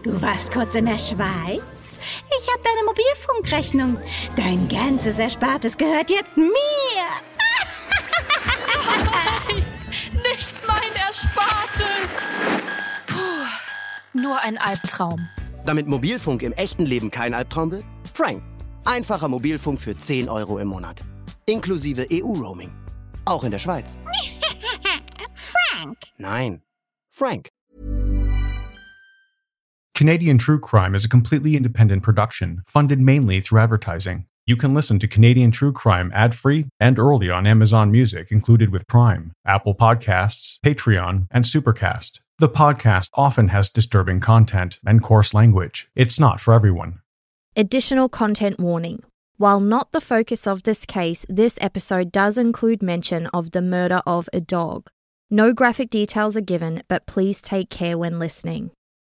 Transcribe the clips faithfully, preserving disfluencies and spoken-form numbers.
Du warst kurz in der Schweiz? Ich habe deine Mobilfunkrechnung. Dein ganzes Erspartes gehört jetzt mir. Nein, nicht mein Erspartes. Puh, nur ein Albtraum. Damit Mobilfunk im echten Leben kein Albtraum wird? Frank. Einfacher Mobilfunk für zehn Euro im Monat. Inklusive E U-Roaming. Auch in der Schweiz. Frank. Nein, Frank. Canadian True Crime is a completely independent production, funded mainly through advertising. You can listen to Canadian True Crime ad-free and early on Amazon Music included with Prime, Apple Podcasts, Patreon, and Supercast. The podcast often has disturbing content and coarse language. It's not for everyone. Additional content warning. While not the focus of this case, this episode does include mention of the murder of a dog. No graphic details are given, but please take care when listening.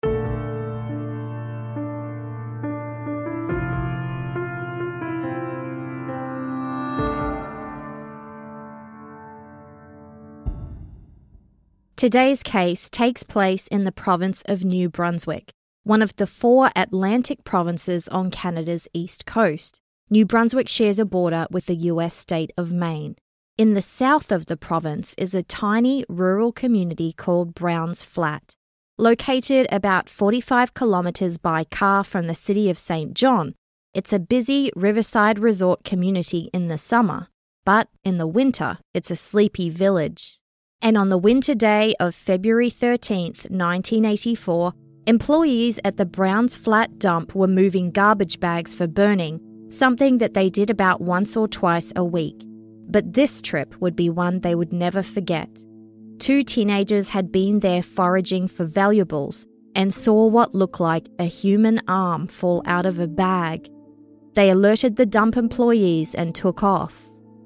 Today's case takes place in the province of New Brunswick, one of the four Atlantic provinces on Canada's east coast. New Brunswick shares a border with the U S state of Maine. In the south of the province is a tiny rural community called Browns Flat. Located about forty-five kilometres by car from the city of Saint John, it's a busy riverside resort community in the summer, but in the winter it's a sleepy village. And on the winter day of February thirteenth, nineteen eighty-four, employees at the Browns Flat dump were moving garbage bags for burning, something that they did about once or twice a week. But this trip would be one they would never forget. Two teenagers had been there foraging for valuables and saw what looked like a human arm fall out of a bag. They alerted the dump employees and took off.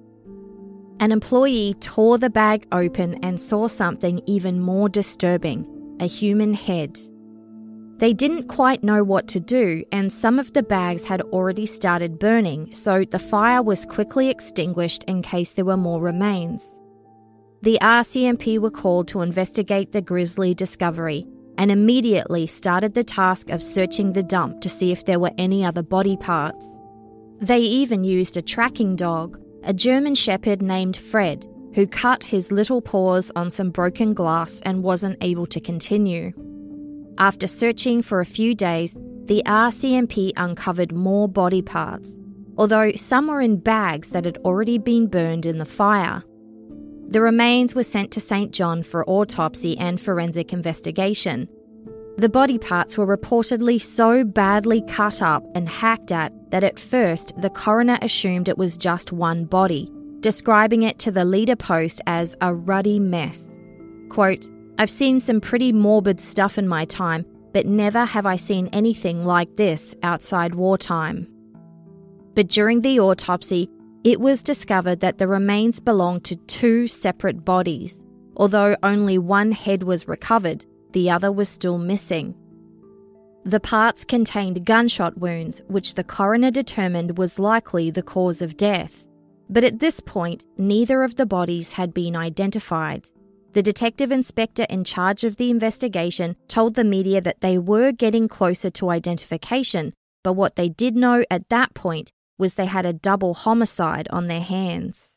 An employee tore the bag open and saw something even more disturbing, a human head. They didn't quite know what to do, and some of the bags had already started burning, so the fire was quickly extinguished in case there were more remains. The R C M P were called to investigate the grisly discovery and immediately started the task of searching the dump to see if there were any other body parts. They even used a tracking dog, a German Shepherd named Fred, who cut his little paws on some broken glass and wasn't able to continue. After searching for a few days, the R C M P uncovered more body parts, although some were in bags that had already been burned in the fire. The remains were sent to Saint John for autopsy and forensic investigation. The body parts were reportedly so badly cut up and hacked at that at first the coroner assumed it was just one body, describing it to the Leader Post as a ruddy mess. Quote, "I've seen some pretty morbid stuff in my time, but never have I seen anything like this outside wartime." But during the autopsy, it was discovered that the remains belonged to two separate bodies. Although only one head was recovered, the other was still missing. The parts contained gunshot wounds, which the coroner determined was likely the cause of death. But at this point, neither of the bodies had been identified. The detective inspector in charge of the investigation told the media that they were getting closer to identification, but what they did know at that point was they had a double homicide on their hands.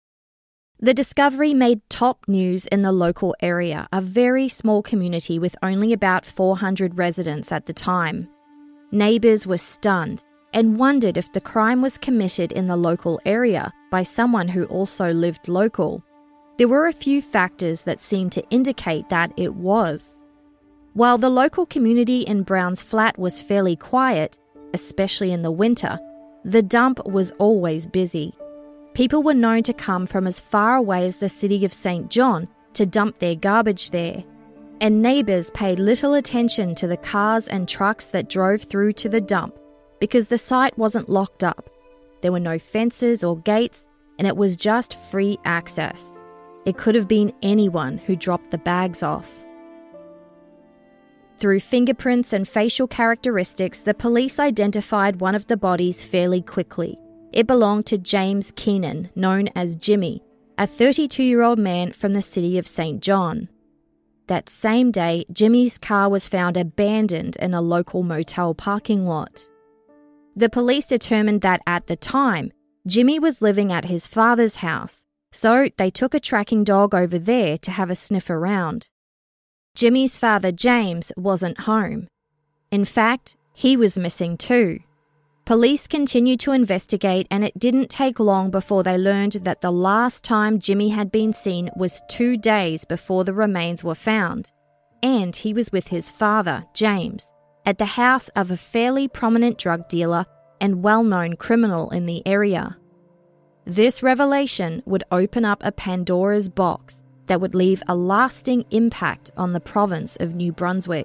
The discovery made top news in the local area, a very small community with only about four hundred residents at the time. Neighbours were stunned and wondered if the crime was committed in the local area by someone who also lived local. There were a few factors that seemed to indicate that it was. While the local community in Browns Flat was fairly quiet, especially in the winter, the dump was always busy. People were known to come from as far away as the city of Saint John to dump their garbage there, and neighbours paid little attention to the cars and trucks that drove through to the dump because the site wasn't locked up. There were no fences or gates, and it was just free access. It could have been anyone who dropped the bags off. Through fingerprints and facial characteristics, the police identified one of the bodies fairly quickly. It belonged to James Keenan, known as Jimmy, a thirty-two-year-old man from the city of Saint John. that same day, Jimmy's car was found abandoned in a local motel parking lot. The police determined that at the time, Jimmy was living at his father's house, so they took a tracking dog over there to have a sniff around. Jimmy's father, James, wasn't home. In fact, he was missing too. Police continued to investigate, and it didn't take long before they learned that the last time Jimmy had been seen was two days before the remains were found, and he was with his father, James, at the house of a fairly prominent drug dealer and well-known criminal in the area. This revelation would open up a Pandora's box that would leave a lasting impact on the province of New Brunswick.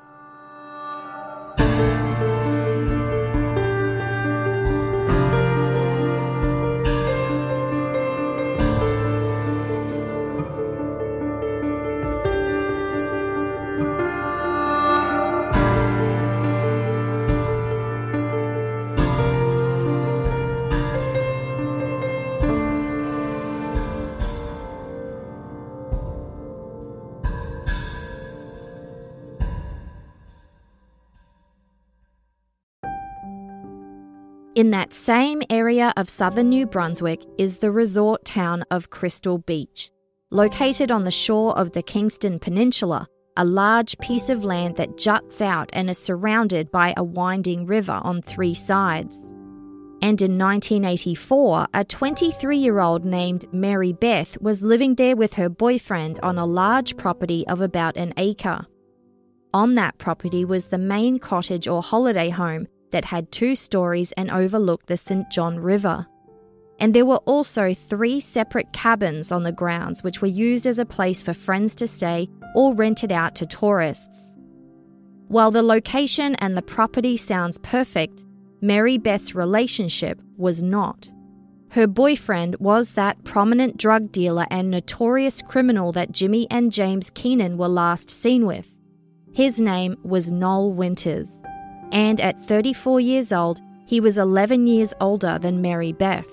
In that same area of southern New Brunswick is the resort town of Crystal Beach. Located on the shore of the Kingston Peninsula, a large piece of land that juts out and is surrounded by a winding river on three sides. And in nineteen eighty-four, a twenty-three-year-old named Mary Beth was living there with her boyfriend on a large property of about an acre. On that property was the main cottage or holiday home that had two stories and overlooked the Saint John River. And there were also three separate cabins on the grounds which were used as a place for friends to stay or rented out to tourists. While the location and the property sounds perfect, Mary Beth's relationship was not. Her boyfriend was that prominent drug dealer and notorious criminal that Jimmy and James Keenan were last seen with. His name was Noel Winters. And at thirty-four years old, he was eleven years older than Mary Beth.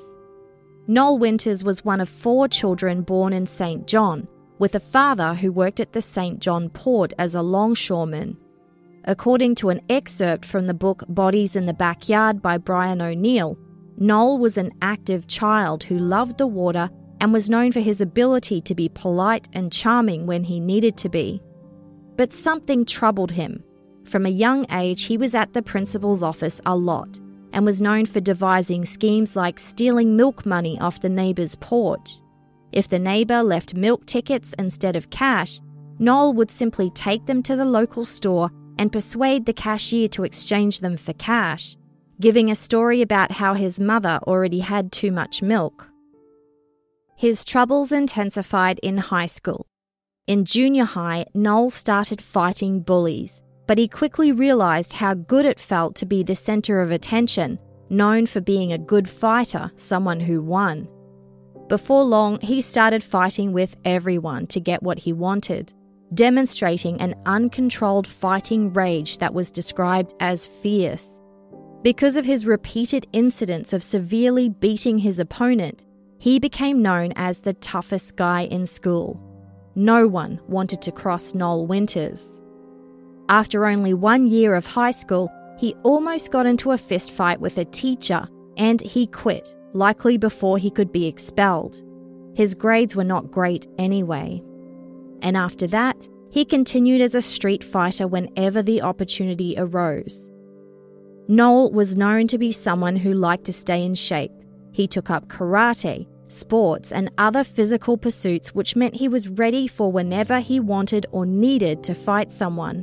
Noel Winters was one of four children born in Saint John, with a father who worked at the Saint John port as a longshoreman. According to an excerpt from the book Bodies in the Backyard by Brian O'Neill, Noel was an active child who loved the water and was known for his ability to be polite and charming when he needed to be. But something troubled him. From a young age, he was at the principal's office a lot and was known for devising schemes like stealing milk money off the neighbour's porch. If the neighbour left milk tickets instead of cash, Noel would simply take them to the local store and persuade the cashier to exchange them for cash, giving a story about how his mother already had too much milk. His troubles intensified in high school. In junior high, Noel started fighting bullies, but he quickly realised how good it felt to be the centre of attention, known for being a good fighter, someone who won. Before long, he started fighting with everyone to get what he wanted, demonstrating an uncontrolled fighting rage that was described as fierce. Because of his repeated incidents of severely beating his opponent, he became known as the toughest guy in school. No one wanted to cross Noel Winters. After only one year of high school, he almost got into a fistfight with a teacher, and he quit, likely before he could be expelled. His grades were not great anyway. And after that, he continued as a street fighter whenever the opportunity arose. Noel was known to be someone who liked to stay in shape. He took up karate, sports, and other physical pursuits, which meant he was ready for whenever he wanted or needed to fight someone.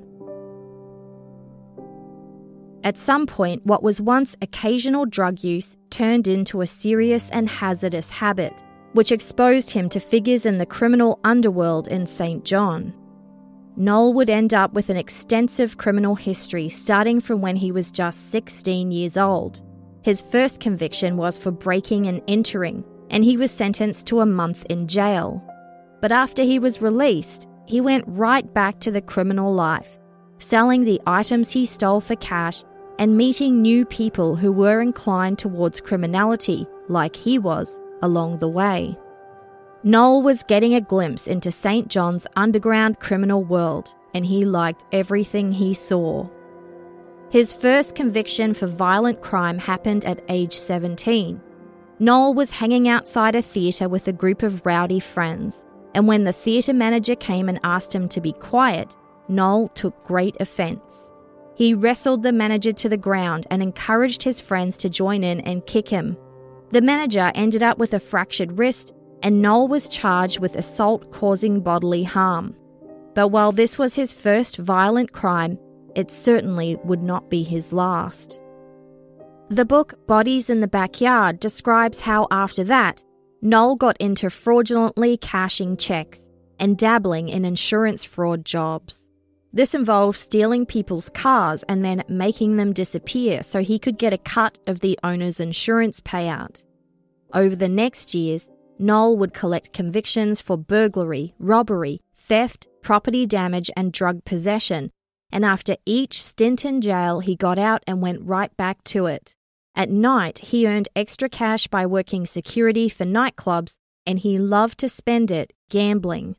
At some point, what was once occasional drug use turned into a serious and hazardous habit, which exposed him to figures in the criminal underworld in Saint John. Noel would end up with an extensive criminal history starting from when he was just sixteen years old. His first conviction was for breaking and entering, and he was sentenced to a month in jail. But after he was released, he went right back to the criminal life, selling the items he stole for cash and meeting new people who were inclined towards criminality, like he was, along the way. Noel was getting a glimpse into Saint John's underground criminal world, and he liked everything he saw. His first conviction for violent crime happened at age seventeen. Noel was hanging outside a theatre with a group of rowdy friends, and when the theatre manager came and asked him to be quiet, Noel took great offence. He wrestled the manager to the ground and encouraged his friends to join in and kick him. The manager ended up with a fractured wrist, and Noel was charged with assault causing bodily harm. But while this was his first violent crime, it certainly would not be his last. The book Bodies in the Backyard describes how after that, Noel got into fraudulently cashing checks and dabbling in insurance fraud jobs. This involved stealing people's cars and then making them disappear so he could get a cut of the owner's insurance payout. Over the next years, Noel would collect convictions for burglary, robbery, theft, property damage and drug possession, and after each stint in jail he got out and went right back to it. At night, he earned extra cash by working security for nightclubs, and he loved to spend it gambling.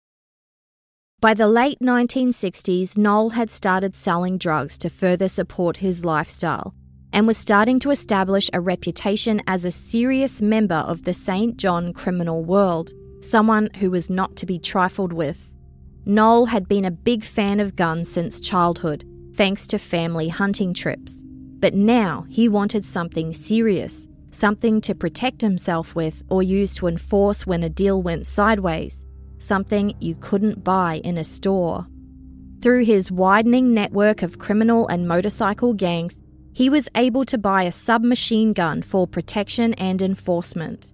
By the late nineteen sixties, Noel had started selling drugs to further support his lifestyle and was starting to establish a reputation as a serious member of the Saint John criminal world, someone who was not to be trifled with. Noel had been a big fan of guns since childhood, thanks to family hunting trips. But now he wanted something serious, something to protect himself with or use to enforce when a deal went sideways, something you couldn't buy in a store. Through his widening network of criminal and motorcycle gangs, he was able to buy a submachine gun for protection and enforcement.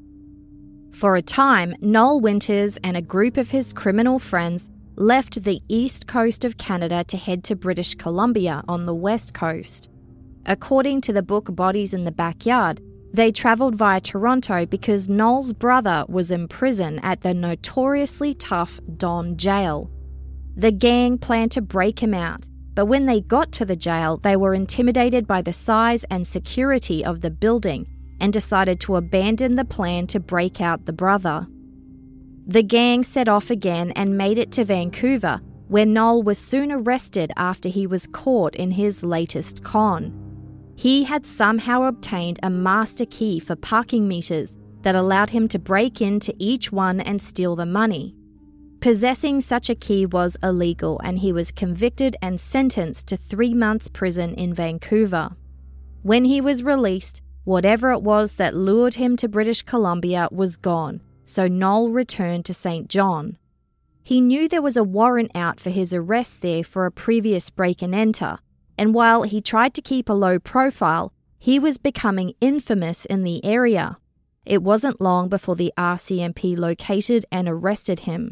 For a time, Noel Winters and a group of his criminal friends left the east coast of Canada to head to British Columbia on the west coast. According to the book Bodies in the Backyard, they travelled via Toronto because Noel's brother was in prison at the notoriously tough Don Jail. The gang planned to break him out, but when they got to the jail, they were intimidated by the size and security of the building and decided to abandon the plan to break out the brother. The gang set off again and made it to Vancouver, where Noel was soon arrested after he was caught in his latest con. He had somehow obtained a master key for parking meters that allowed him to break into each one and steal the money. Possessing such a key was illegal, and he was convicted and sentenced to three months prison in Vancouver. When he was released, whatever it was that lured him to British Columbia was gone, so Noel returned to Saint John. He knew there was a warrant out for his arrest there for a previous break and enter, and while he tried to keep a low profile, he was becoming infamous in the area. It wasn't long before the R C M P located and arrested him.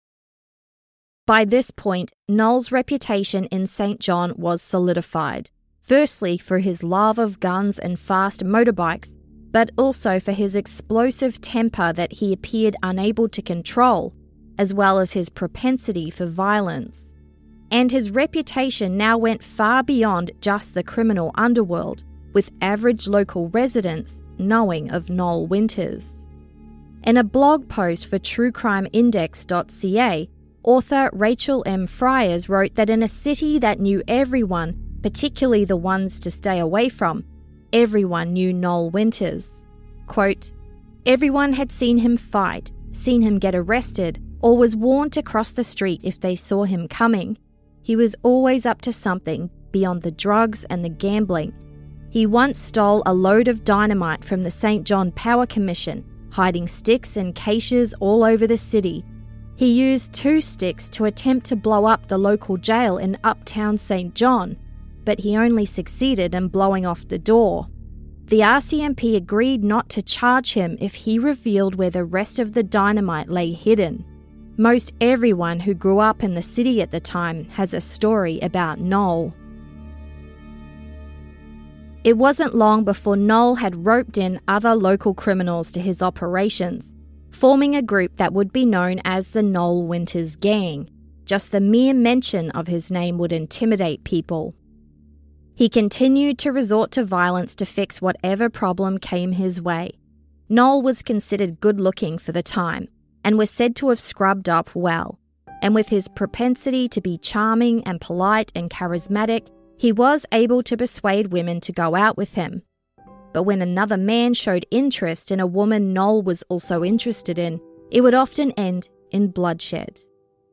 By this point, Noel's reputation in Saint John was solidified, firstly for his love of guns and fast motorbikes, but also for his explosive temper that he appeared unable to control, as well as his propensity for violence. And his reputation now went far beyond just the criminal underworld, with average local residents knowing of Noel Winters. In a blog post for true crime index dot c a, author Rachel M. Fryers wrote that in a city that knew everyone, particularly the ones to stay away from, everyone knew Noel Winters. Quote, "Everyone had seen him fight, seen him get arrested, or was warned to cross the street if they saw him coming. He was always up to something beyond the drugs and the gambling. He once stole a load of dynamite from the Saint John Power Commission, hiding sticks and caches all over the city. He used two sticks to attempt to blow up the local jail in uptown Saint John, but he only succeeded in blowing off the door. The R C M P agreed not to charge him if he revealed where the rest of the dynamite lay hidden. Most everyone who grew up in the city at the time has a story about Noel." It wasn't long before Noel had roped in other local criminals to his operations, forming a group that would be known as the Noel Winters Gang. Just the mere mention of his name would intimidate people. He continued to resort to violence to fix whatever problem came his way. Noel was considered good-looking for the time and was said to have scrubbed up well, and with his propensity to be charming and polite and charismatic, he was able to persuade women to go out with him. But when another man showed interest in a woman Noel was also interested in, it would often end in bloodshed.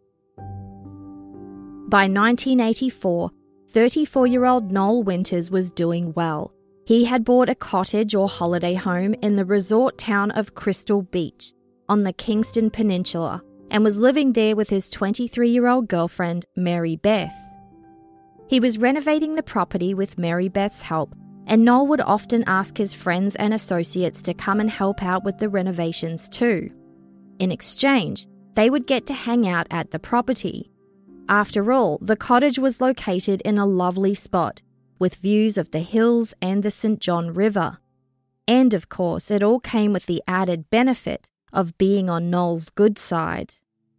By nineteen eighty-four, thirty-four-year-old Noel Winters was doing well. He had bought a cottage or holiday home in the resort town of Crystal Beach on the Kingston Peninsula and was living there with his twenty-three-year-old girlfriend, Mary Beth. He was renovating the property with Mary Beth's help, and Noel would often ask his friends and associates to come and help out with the renovations too. In exchange, they would get to hang out at the property. After all, the cottage was located in a lovely spot, with views of the hills and the Saint John River. And of course, it all came with the added benefit of being on Noel's good side.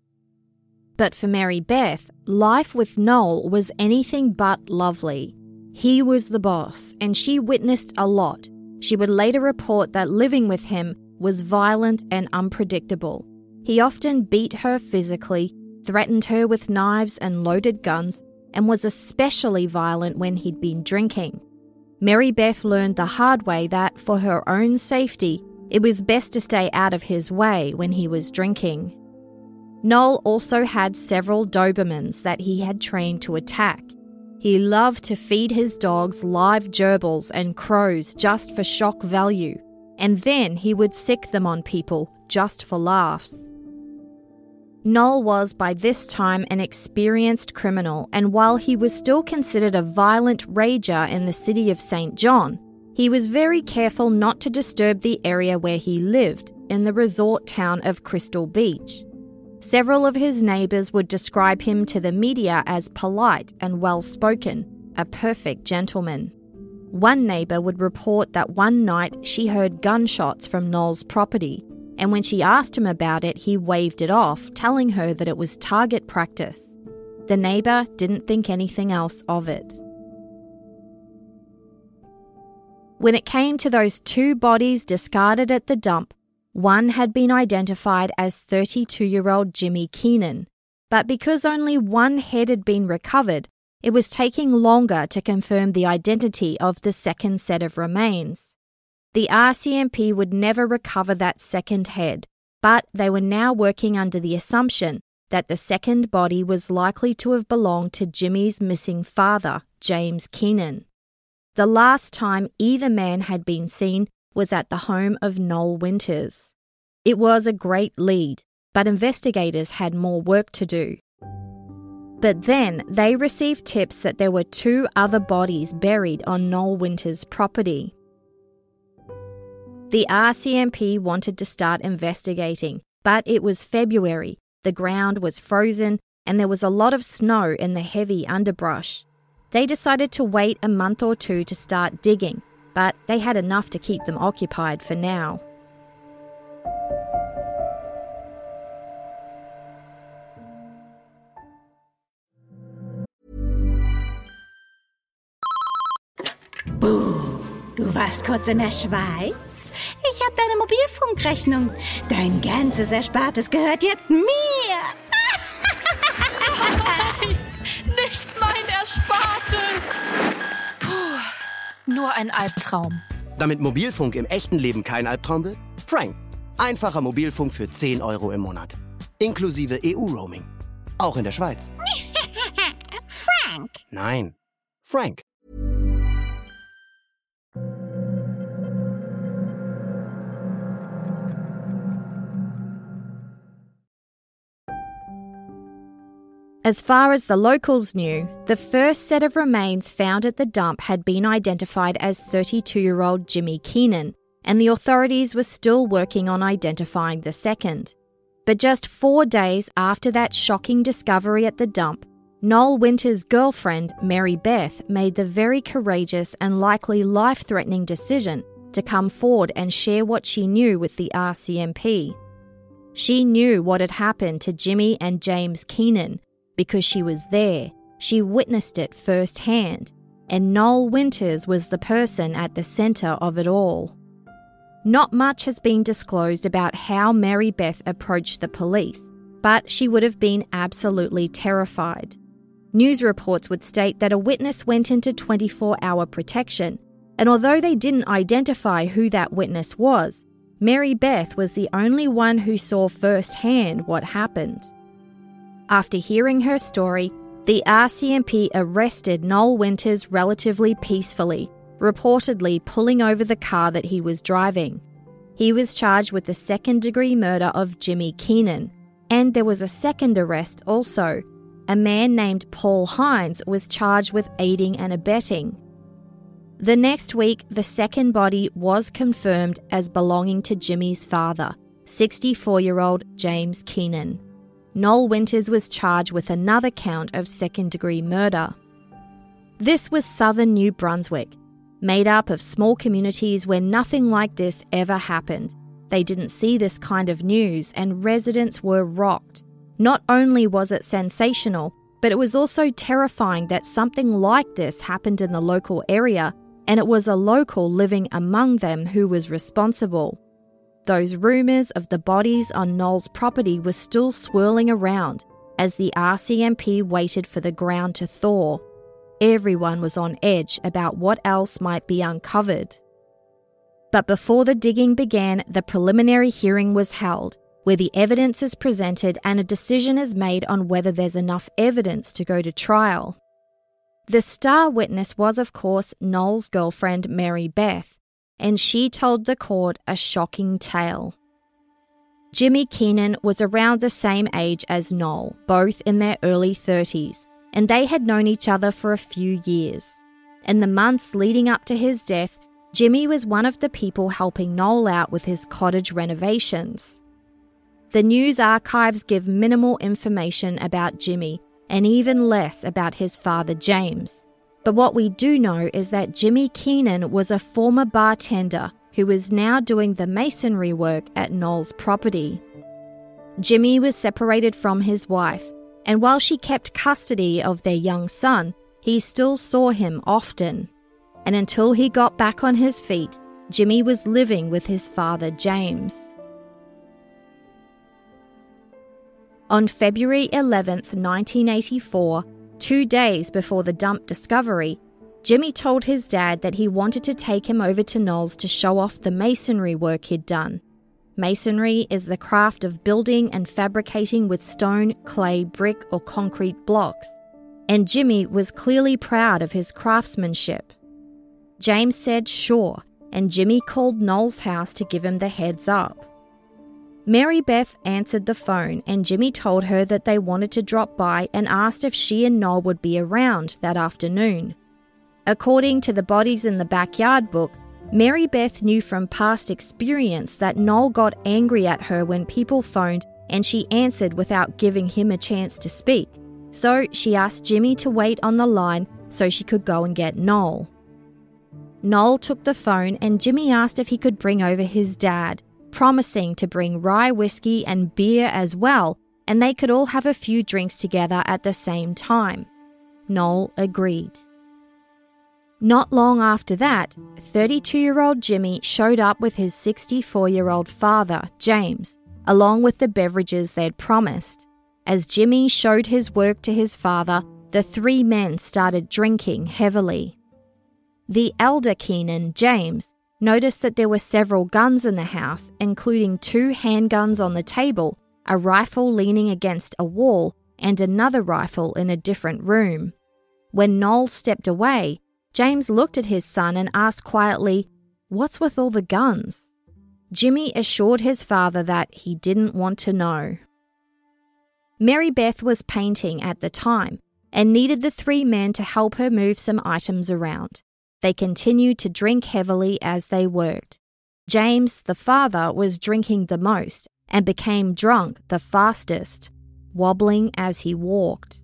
But for Mary Beth, life with Noel was anything but lovely. He was the boss, and she witnessed a lot. She would later report that living with him was violent and unpredictable. He often beat her physically, threatened her with knives and loaded guns, and was especially violent when he'd been drinking. Mary Beth learned the hard way that, for her own safety, it was best to stay out of his way when he was drinking. Noel also had several Dobermans that he had trained to attack. He loved to feed his dogs live gerbils and crows just for shock value, and then he would sick them on people just for laughs. Noel was by this time an experienced criminal, and while he was still considered a violent rager in the city of Saint John, he was very careful not to disturb the area where he lived, in the resort town of Crystal Beach. Several of his neighbours would describe him to the media as polite and well-spoken, a perfect gentleman. One neighbour would report that one night she heard gunshots from Noel's property, and when she asked him about it, he waved it off, telling her that it was target practice. The neighbour didn't think anything else of it. When it came to those two bodies discarded at the dump, one had been identified as thirty-two-year-old Jimmy Keenan, but because only one head had been recovered, it was taking longer to confirm the identity of the second set of remains. The R C M P would never recover that second head, but they were now working under the assumption that the second body was likely to have belonged to Jimmy's missing father, James Keenan. The last time either man had been seen was at the home of Noel Winters. It was a great lead, but investigators had more work to do. But then they received tips that there were two other bodies buried on Noel Winters' property. The R C M P wanted to start investigating, but it was February, the ground was frozen, and there was a lot of snow in the heavy underbrush. They decided to wait a month or two to start digging, but they had enough to keep them occupied for now. Buh, du warst kurz in der Schweiz? Ich habe deine Mobilfunkrechnung. Dein ganzes Erspartes gehört jetzt mir. Nein, nicht mein Erspartes. Puh, nur ein Albtraum. Damit Mobilfunk im echten Leben kein Albtraum wird? Frank. Einfacher Mobilfunk für zehn Euro im Monat. Inklusive E U-Roaming. Auch in der Schweiz. Frank. Nein, Frank. As far as the locals knew, the first set of remains found at the dump had been identified as thirty-two-year-old Jimmy Keenan, and the authorities were still working on identifying the second. But just four days after that shocking discovery at the dump, Noel Winters' girlfriend, Mary Beth, made the very courageous and likely life-threatening decision to come forward and share what she knew with the R C M P. She knew what had happened to Jimmy and James Keenan, because she was there, she witnessed it firsthand, and Noel Winters was the person at the centre of it all. Not much has been disclosed about how Mary Beth approached the police, but she would have been absolutely terrified. News reports would state that a witness went into twenty-four hour protection, and although they didn't identify who that witness was, Mary Beth was the only one who saw firsthand what happened. After hearing her story, the R C M P arrested Noel Winters relatively peacefully, reportedly pulling over the car that he was driving. He was charged with the second-degree murder of Jimmy Keenan, and there was a second arrest also. A man named Paul Hines was charged with aiding and abetting. The next week, the second body was confirmed as belonging to Jimmy's father, sixty-four-year-old James Keenan. Noel Winters was charged with another count of second-degree murder. This was southern New Brunswick, made up of small communities where nothing like this ever happened. They didn't see this kind of news, and residents were rocked. Not only was it sensational, but it was also terrifying that something like this happened in the local area, and it was a local living among them who was responsible. Those rumours of the bodies on Noel's property were still swirling around as the R C M P waited for the ground to thaw. Everyone was on edge about what else might be uncovered. But before the digging began, the preliminary hearing was held, where the evidence is presented and a decision is made on whether there's enough evidence to go to trial. The star witness was, of course, Noel's girlfriend, Mary Beth, and she told the court a shocking tale. Jimmy Keenan was around the same age as Noel, both in their early thirties, and they had known each other for a few years. In the months leading up to his death, Jimmy was one of the people helping Noel out with his cottage renovations. The news archives give minimal information about Jimmy, and even less about his father James. But what we do know is that Jimmy Keenan was a former bartender who is now doing the masonry work at Noel's property. Jimmy was separated from his wife, and while she kept custody of their young son, he still saw him often. And until he got back on his feet, Jimmy was living with his father James. On February eleventh, nineteen eighty-four, two days before the dump discovery, Jimmy told his dad that he wanted to take him over to Noel's to show off the masonry work he'd done. Masonry is the craft of building and fabricating with stone, clay, brick, or concrete blocks, and Jimmy was clearly proud of his craftsmanship. James said sure, and Jimmy called Noel's house to give him the heads up. Mary Beth answered the phone, and Jimmy told her that they wanted to drop by and asked if she and Noel would be around that afternoon. According to the Bodies in the Backyard book, Mary Beth knew from past experience that Noel got angry at her when people phoned, and she answered without giving him a chance to speak. So she asked Jimmy to wait on the line so she could go and get Noel. Noel took the phone, and Jimmy asked if he could bring over his dad, promising to bring rye whiskey and beer as well, and they could all have a few drinks together at the same time. Noel agreed. Not long after that, thirty-two-year-old Jimmy showed up with his sixty-four-year-old father, James, along with the beverages they'd promised. As Jimmy showed his work to his father, the three men started drinking heavily. The elder Keenan, James, noticed that there were several guns in the house, including two handguns on the table, a rifle leaning against a wall, and another rifle in a different room. When Noel stepped away, James looked at his son and asked quietly, "What's with all the guns?" Jimmy assured his father that he didn't want to know. Mary Beth was painting at the time and needed the three men to help her move some items around. They continued to drink heavily as they worked. James, the father, was drinking the most and became drunk the fastest, wobbling as he walked.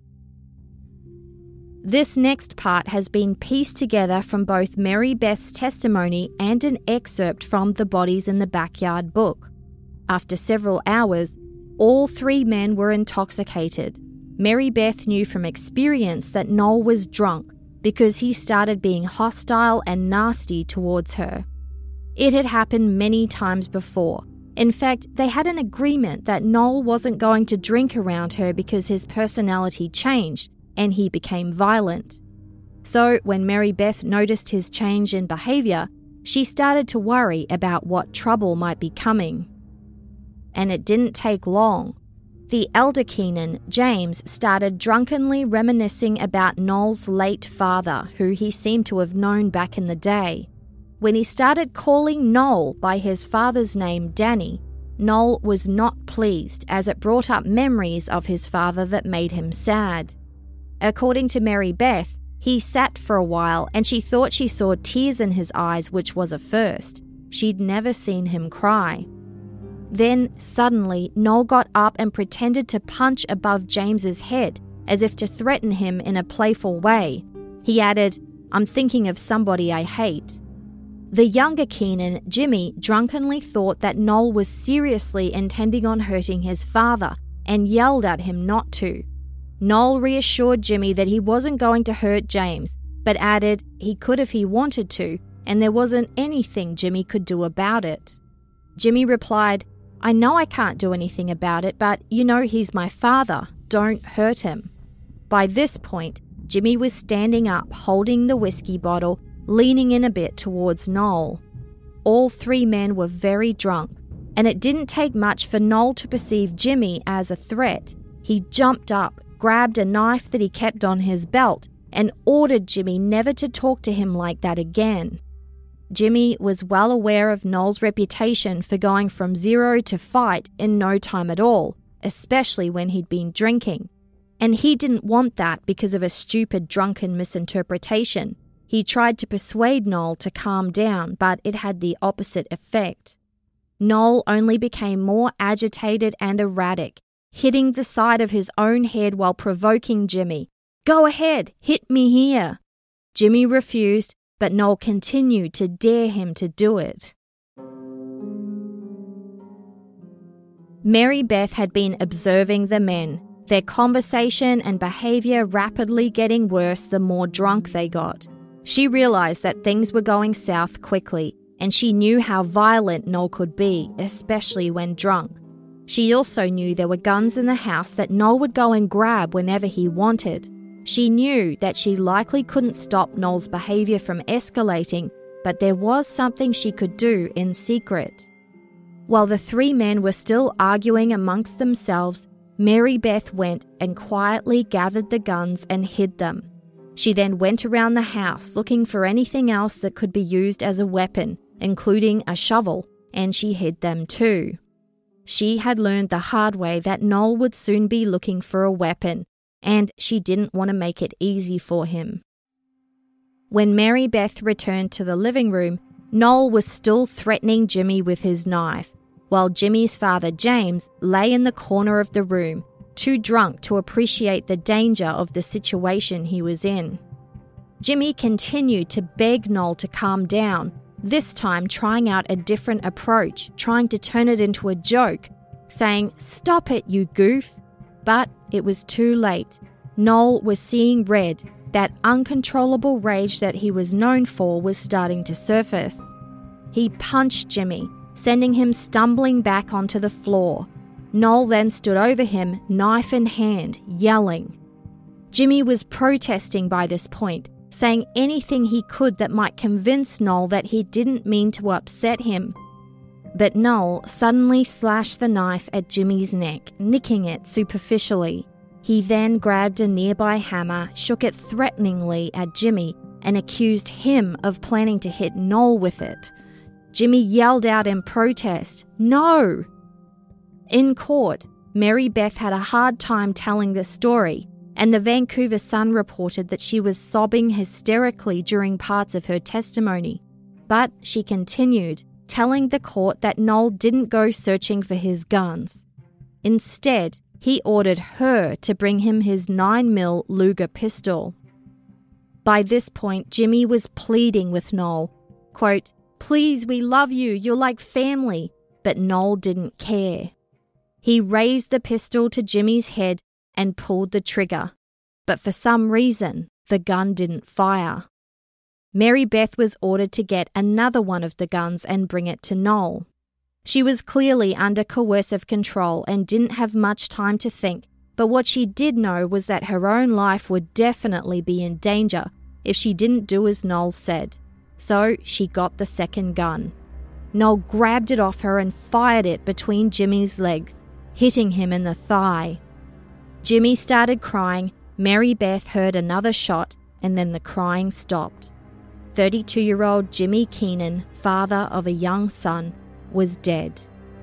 This next part has been pieced together from both Mary Beth's testimony and an excerpt from the Bodies in the Backyard book. After several hours, all three men were intoxicated. Mary Beth knew from experience that Noel was drunk because he started being hostile and nasty towards her. It had happened many times before. In fact, they had an agreement that Noel wasn't going to drink around her because his personality changed and he became violent. So when Mary Beth noticed his change in behaviour, she started to worry about what trouble might be coming. And it didn't take long. The elder Keenan, James, started drunkenly reminiscing about Noel's late father, who he seemed to have known back in the day. When he started calling Noel by his father's name, Danny, Noel was not pleased, as it brought up memories of his father that made him sad. According to Mary Beth, he sat for a while and she thought she saw tears in his eyes, which was a first. She'd never seen him cry. Then, suddenly, Noel got up and pretended to punch above James's head, as if to threaten him in a playful way. He added, "I'm thinking of somebody I hate." The younger Keenan, Jimmy, drunkenly thought that Noel was seriously intending on hurting his father and yelled at him not to. Noel reassured Jimmy that he wasn't going to hurt James, but added he could if he wanted to, and there wasn't anything Jimmy could do about it. Jimmy replied, "I know I can't do anything about it, but you know he's my father. Don't hurt him." By this point, Jimmy was standing up, holding the whiskey bottle, leaning in a bit towards Noel. All three men were very drunk, and it didn't take much for Noel to perceive Jimmy as a threat. He jumped up, grabbed a knife that he kept on his belt, and ordered Jimmy never to talk to him like that again. Jimmy was well aware of Noel's reputation for going from zero to fight in no time at all, especially when he'd been drinking. And he didn't want that because of a stupid drunken misinterpretation. He tried to persuade Noel to calm down, but it had the opposite effect. Noel only became more agitated and erratic, hitting the side of his own head while provoking Jimmy. "Go ahead, hit me here." Jimmy refused, but Noel continued to dare him to do it. Mary Beth had been observing the men, their conversation and behaviour rapidly getting worse the more drunk they got. She realised that things were going south quickly, and she knew how violent Noel could be, especially when drunk. She also knew there were guns in the house that Noel would go and grab whenever he wanted. She knew that she likely couldn't stop Noel's behaviour from escalating, but there was something she could do in secret. While the three men were still arguing amongst themselves, Mary Beth went and quietly gathered the guns and hid them. She then went around the house looking for anything else that could be used as a weapon, including a shovel, and she hid them too. She had learned the hard way that Noel would soon be looking for a weapon, and she didn't want to make it easy for him. When Mary Beth returned to the living room, Noel was still threatening Jimmy with his knife, while Jimmy's father James lay in the corner of the room, too drunk to appreciate the danger of the situation he was in. Jimmy continued to beg Noel to calm down, this time trying out a different approach, trying to turn it into a joke, saying, "Stop it, you goof." But it was too late. Noel was seeing red. That uncontrollable rage that he was known for was starting to surface. He punched Jimmy, sending him stumbling back onto the floor. Noel then stood over him, knife in hand, yelling. Jimmy was protesting by this point, saying anything he could that might convince Noel that he didn't mean to upset him. But Noel suddenly slashed the knife at Jimmy's neck, nicking it superficially. He then grabbed a nearby hammer, shook it threateningly at Jimmy, and accused him of planning to hit Noel with it. Jimmy yelled out in protest, "No!" In court, Mary Beth had a hard time telling the story, and the Vancouver Sun reported that she was sobbing hysterically during parts of her testimony. But she continued, telling the court that Noel didn't go searching for his guns. Instead, he ordered her to bring him his nine mil Luger pistol. By this point, Jimmy was pleading with Noel, quote, "Please, we love you, you're like family," but Noel didn't care. He raised the pistol to Jimmy's head and pulled the trigger, but for some reason, the gun didn't fire. Mary Beth was ordered to get another one of the guns and bring it to Noel. She was clearly under coercive control and didn't have much time to think, but what she did know was that her own life would definitely be in danger if she didn't do as Noel said. So she got the second gun. Noel grabbed it off her and fired it between Jimmy's legs, hitting him in the thigh. Jimmy started crying, Mary Beth heard another shot, and then the crying stopped. thirty-two-year-old Jimmy Keenan, father of a young son, was dead.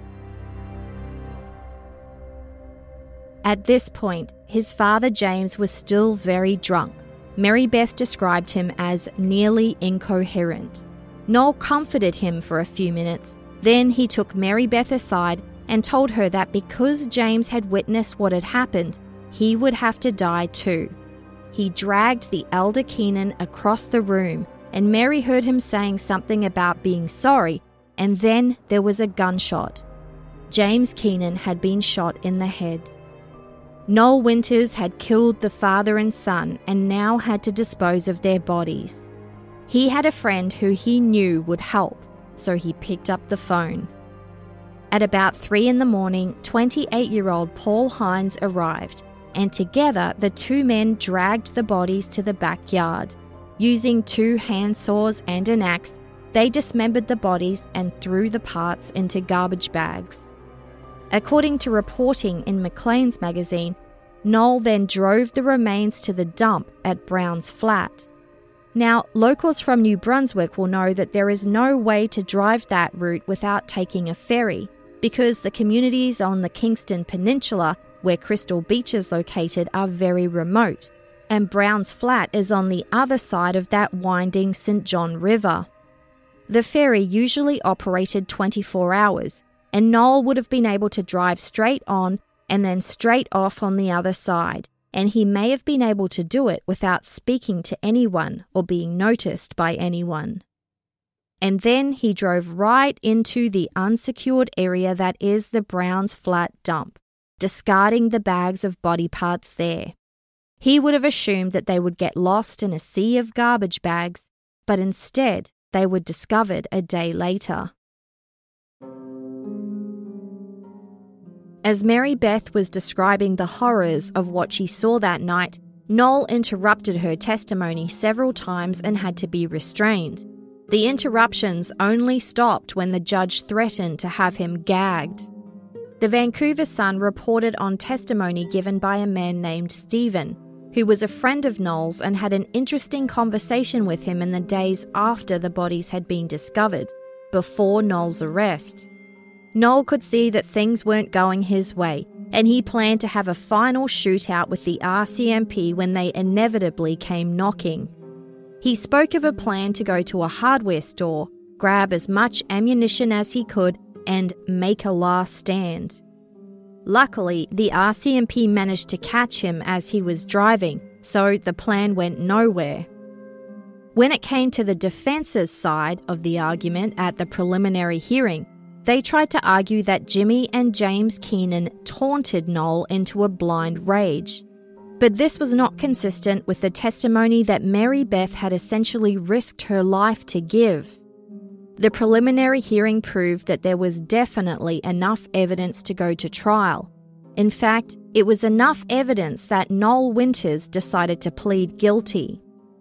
At this point, his father James was still very drunk. Mary Beth described him as nearly incoherent. Noel comforted him for a few minutes. Then he took Mary Beth aside and told her that because James had witnessed what had happened, he would have to die too. He dragged the elder Keenan across the room, and Mary heard him saying something about being sorry, and then there was a gunshot. James Keenan had been shot in the head. Noel Winters had killed the father and son and now had to dispose of their bodies. He had a friend who he knew would help, so he picked up the phone. At about three in the morning, twenty-eight-year-old Paul Hines arrived, and together the two men dragged the bodies to the backyard. Using two handsaws and an axe, they dismembered the bodies and threw the parts into garbage bags. According to reporting in Maclean's magazine, Noel then drove the remains to the dump at Brown's Flat. Now, locals from New Brunswick will know that there is no way to drive that route without taking a ferry, because the communities on the Kingston Peninsula, where Crystal Beach is located, are very remote, and Brown's Flat is on the other side of that winding Saint John River. The ferry usually operated twenty-four hours, and Noel would have been able to drive straight on and then straight off on the other side, and he may have been able to do it without speaking to anyone or being noticed by anyone. And then he drove right into the unsecured area that is the Browns Flat dump, discarding the bags of body parts there. He would have assumed that they would get lost in a sea of garbage bags, but instead they were discovered a day later. As Mary Beth was describing the horrors of what she saw that night, Noel interrupted her testimony several times and had to be restrained. The interruptions only stopped when the judge threatened to have him gagged. The Vancouver Sun reported on testimony given by a man named Stephen, who was a friend of Noel's and had an interesting conversation with him in the days after the bodies had been discovered, before Noel's arrest. Noel could see that things weren't going his way, and he planned to have a final shootout with the R C M P when they inevitably came knocking. He spoke of a plan to go to a hardware store, grab as much ammunition as he could, and make a last stand. Luckily, the R C M P managed to catch him as he was driving, so the plan went nowhere. When it came to the defence's side of the argument at the preliminary hearing, they tried to argue that Jimmy and James Keenan taunted Noel into a blind rage. But this was not consistent with the testimony that Mary Beth had essentially risked her life to give. The preliminary hearing proved that there was definitely enough evidence to go to trial. In fact, it was enough evidence that Noel Winters decided to plead guilty.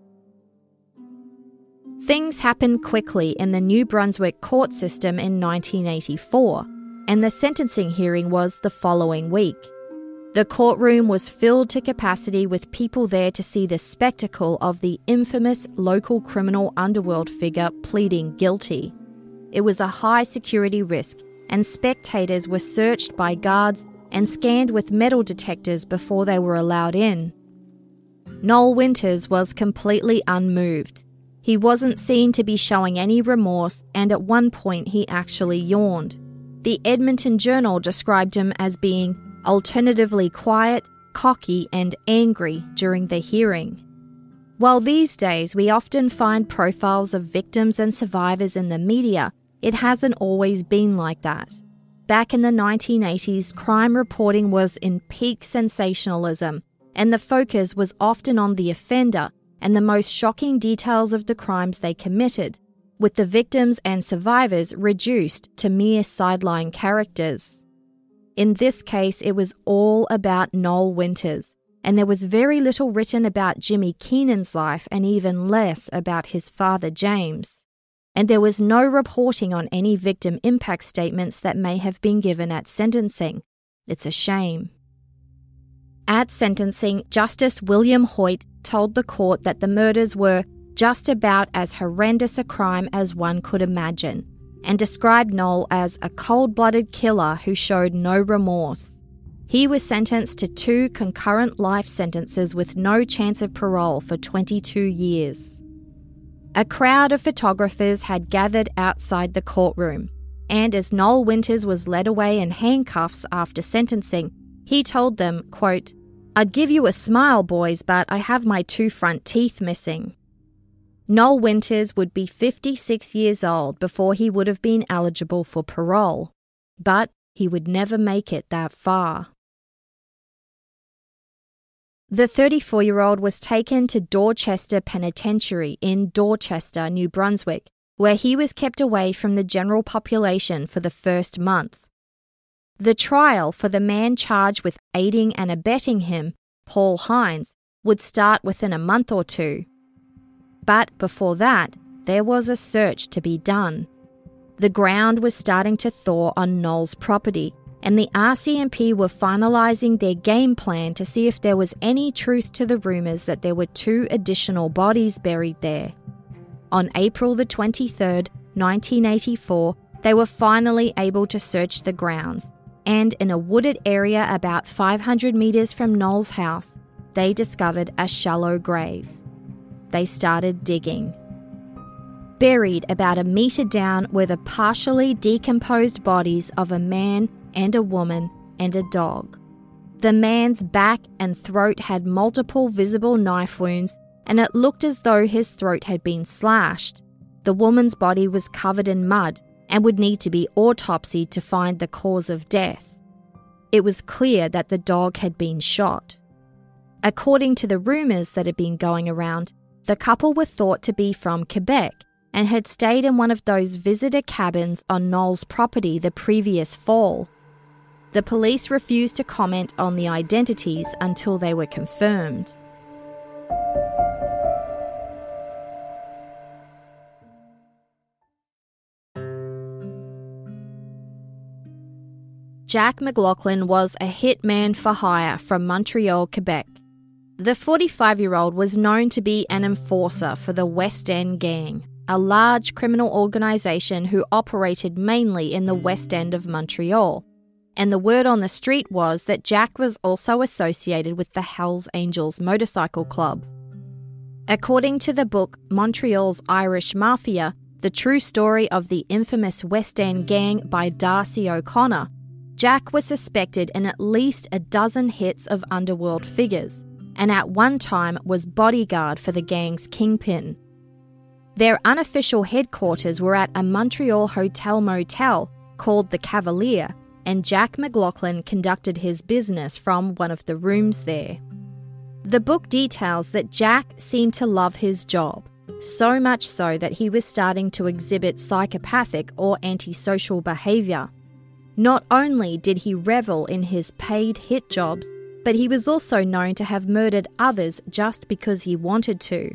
Things happened quickly in the New Brunswick court system in nineteen eighty-four, and the sentencing hearing was the following week. The courtroom was filled to capacity with people there to see the spectacle of the infamous local criminal underworld figure pleading guilty. It was a high security risk, and spectators were searched by guards and scanned with metal detectors before they were allowed in. Noel Winters was completely unmoved. He wasn't seen to be showing any remorse, and at one point he actually yawned. The Edmonton Journal described him as being alternatively quiet, cocky, and angry during the hearing. While these days we often find profiles of victims and survivors in the media, it hasn't always been like that. Back in the nineteen eighties, crime reporting was in peak sensationalism, and the focus was often on the offender and the most shocking details of the crimes they committed, with the victims and survivors reduced to mere sideline characters. In this case, it was all about Noel Winters, and there was very little written about Jimmy Keenan's life and even less about his father James. And there was no reporting on any victim impact statements that may have been given at sentencing. It's a shame. At sentencing, Justice William Hoyt told the court that the murders were just about as horrendous a crime as one could imagine, and described Noel as a cold-blooded killer who showed no remorse. He was sentenced to two concurrent life sentences with no chance of parole for twenty-two years. A crowd of photographers had gathered outside the courtroom, and as Noel Winters was led away in handcuffs after sentencing, he told them, quote, "I'd give you a smile, boys, but I have my two front teeth missing." Noel Winters would be fifty-six years old before he would have been eligible for parole, but he would never make it that far. The thirty-four-year-old was taken to Dorchester Penitentiary in Dorchester, New Brunswick, where he was kept away from the general population for the first month. The trial for the man charged with aiding and abetting him, Paul Hines, would start within a month or two. But before that, there was a search to be done. The ground was starting to thaw on Noel's property, and the R C M P were finalising their game plan to see if there was any truth to the rumours that there were two additional bodies buried there. On April the twenty-third, nineteen eighty-four, they were finally able to search the grounds, and in a wooded area about five hundred metres from Noel's house, they discovered a shallow grave. They started digging. Buried about a metre down were the partially decomposed bodies of a man and a woman and a dog. The man's back and throat had multiple visible knife wounds, and it looked as though his throat had been slashed. The woman's body was covered in mud and would need to be autopsied to find the cause of death. It was clear that the dog had been shot. According to the rumours that had been going around, the couple were thought to be from Quebec and had stayed in one of those visitor cabins on Noel's property the previous fall. The police refused to comment on the identities until they were confirmed. Jack McLaughlin was a hitman for hire from Montreal, Quebec. The forty-five-year-old was known to be an enforcer for the West End Gang, a large criminal organisation who operated mainly in the West End of Montreal. And the word on the street was that Jack was also associated with the Hells Angels Motorcycle Club. According to the book Montreal's Irish Mafia, the true story of the infamous West End Gang by Darcy O'Connor, Jack was suspected in at least a dozen hits of underworld figures, and at one time was bodyguard for the gang's kingpin. Their unofficial headquarters were at a Montreal hotel-motel called the Cavalier, and Jack McLaughlin conducted his business from one of the rooms there. The book details that Jack seemed to love his job, so much so that he was starting to exhibit psychopathic or antisocial behaviour. Not only did he revel in his paid hit jobs, but he was also known to have murdered others just because he wanted to.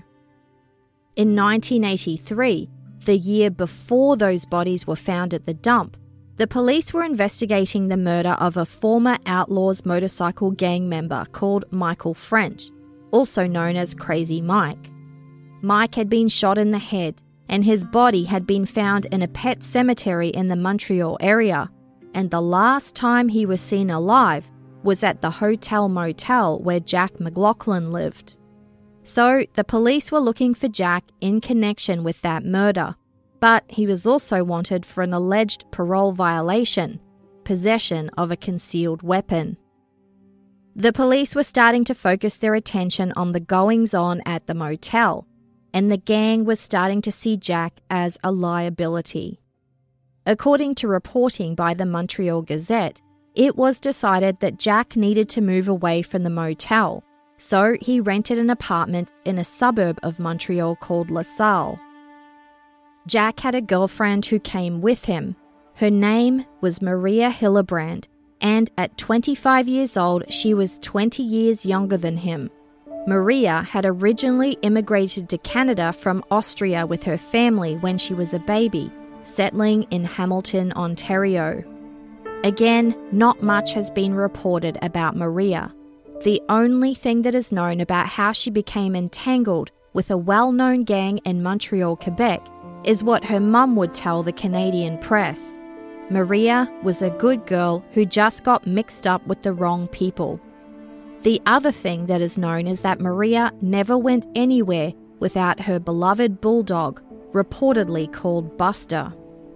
In nineteen eighty-three, the year before those bodies were found at the dump, the police were investigating the murder of a former Outlaws motorcycle gang member called Michael French, also known as Crazy Mike. Mike had been shot in the head, and his body had been found in a pet cemetery in the Montreal area, and the last time he was seen alive was at the hotel motel where Jack McLaughlin lived. So the police were looking for Jack in connection with that murder, but he was also wanted for an alleged parole violation, possession of a concealed weapon. The police were starting to focus their attention on the goings-on at the motel, and the gang was starting to see Jack as a liability. According to reporting by the Montreal Gazette, it was decided that Jack needed to move away from the motel, so he rented an apartment in a suburb of Montreal called La Salle. Jack had a girlfriend who came with him. Her name was Maria Hillebrand, and at twenty-five years old, she was twenty years younger than him. Maria had originally immigrated to Canada from Austria with her family when she was a baby, settling in Hamilton, Ontario. Again, not much has been reported about Maria. The only thing that is known about how she became entangled with a well-known gang in Montreal, Quebec, is what her mum would tell the Canadian press. Maria was a good girl who just got mixed up with the wrong people. The other thing that is known is that Maria never went anywhere without her beloved bulldog, reportedly called Buster.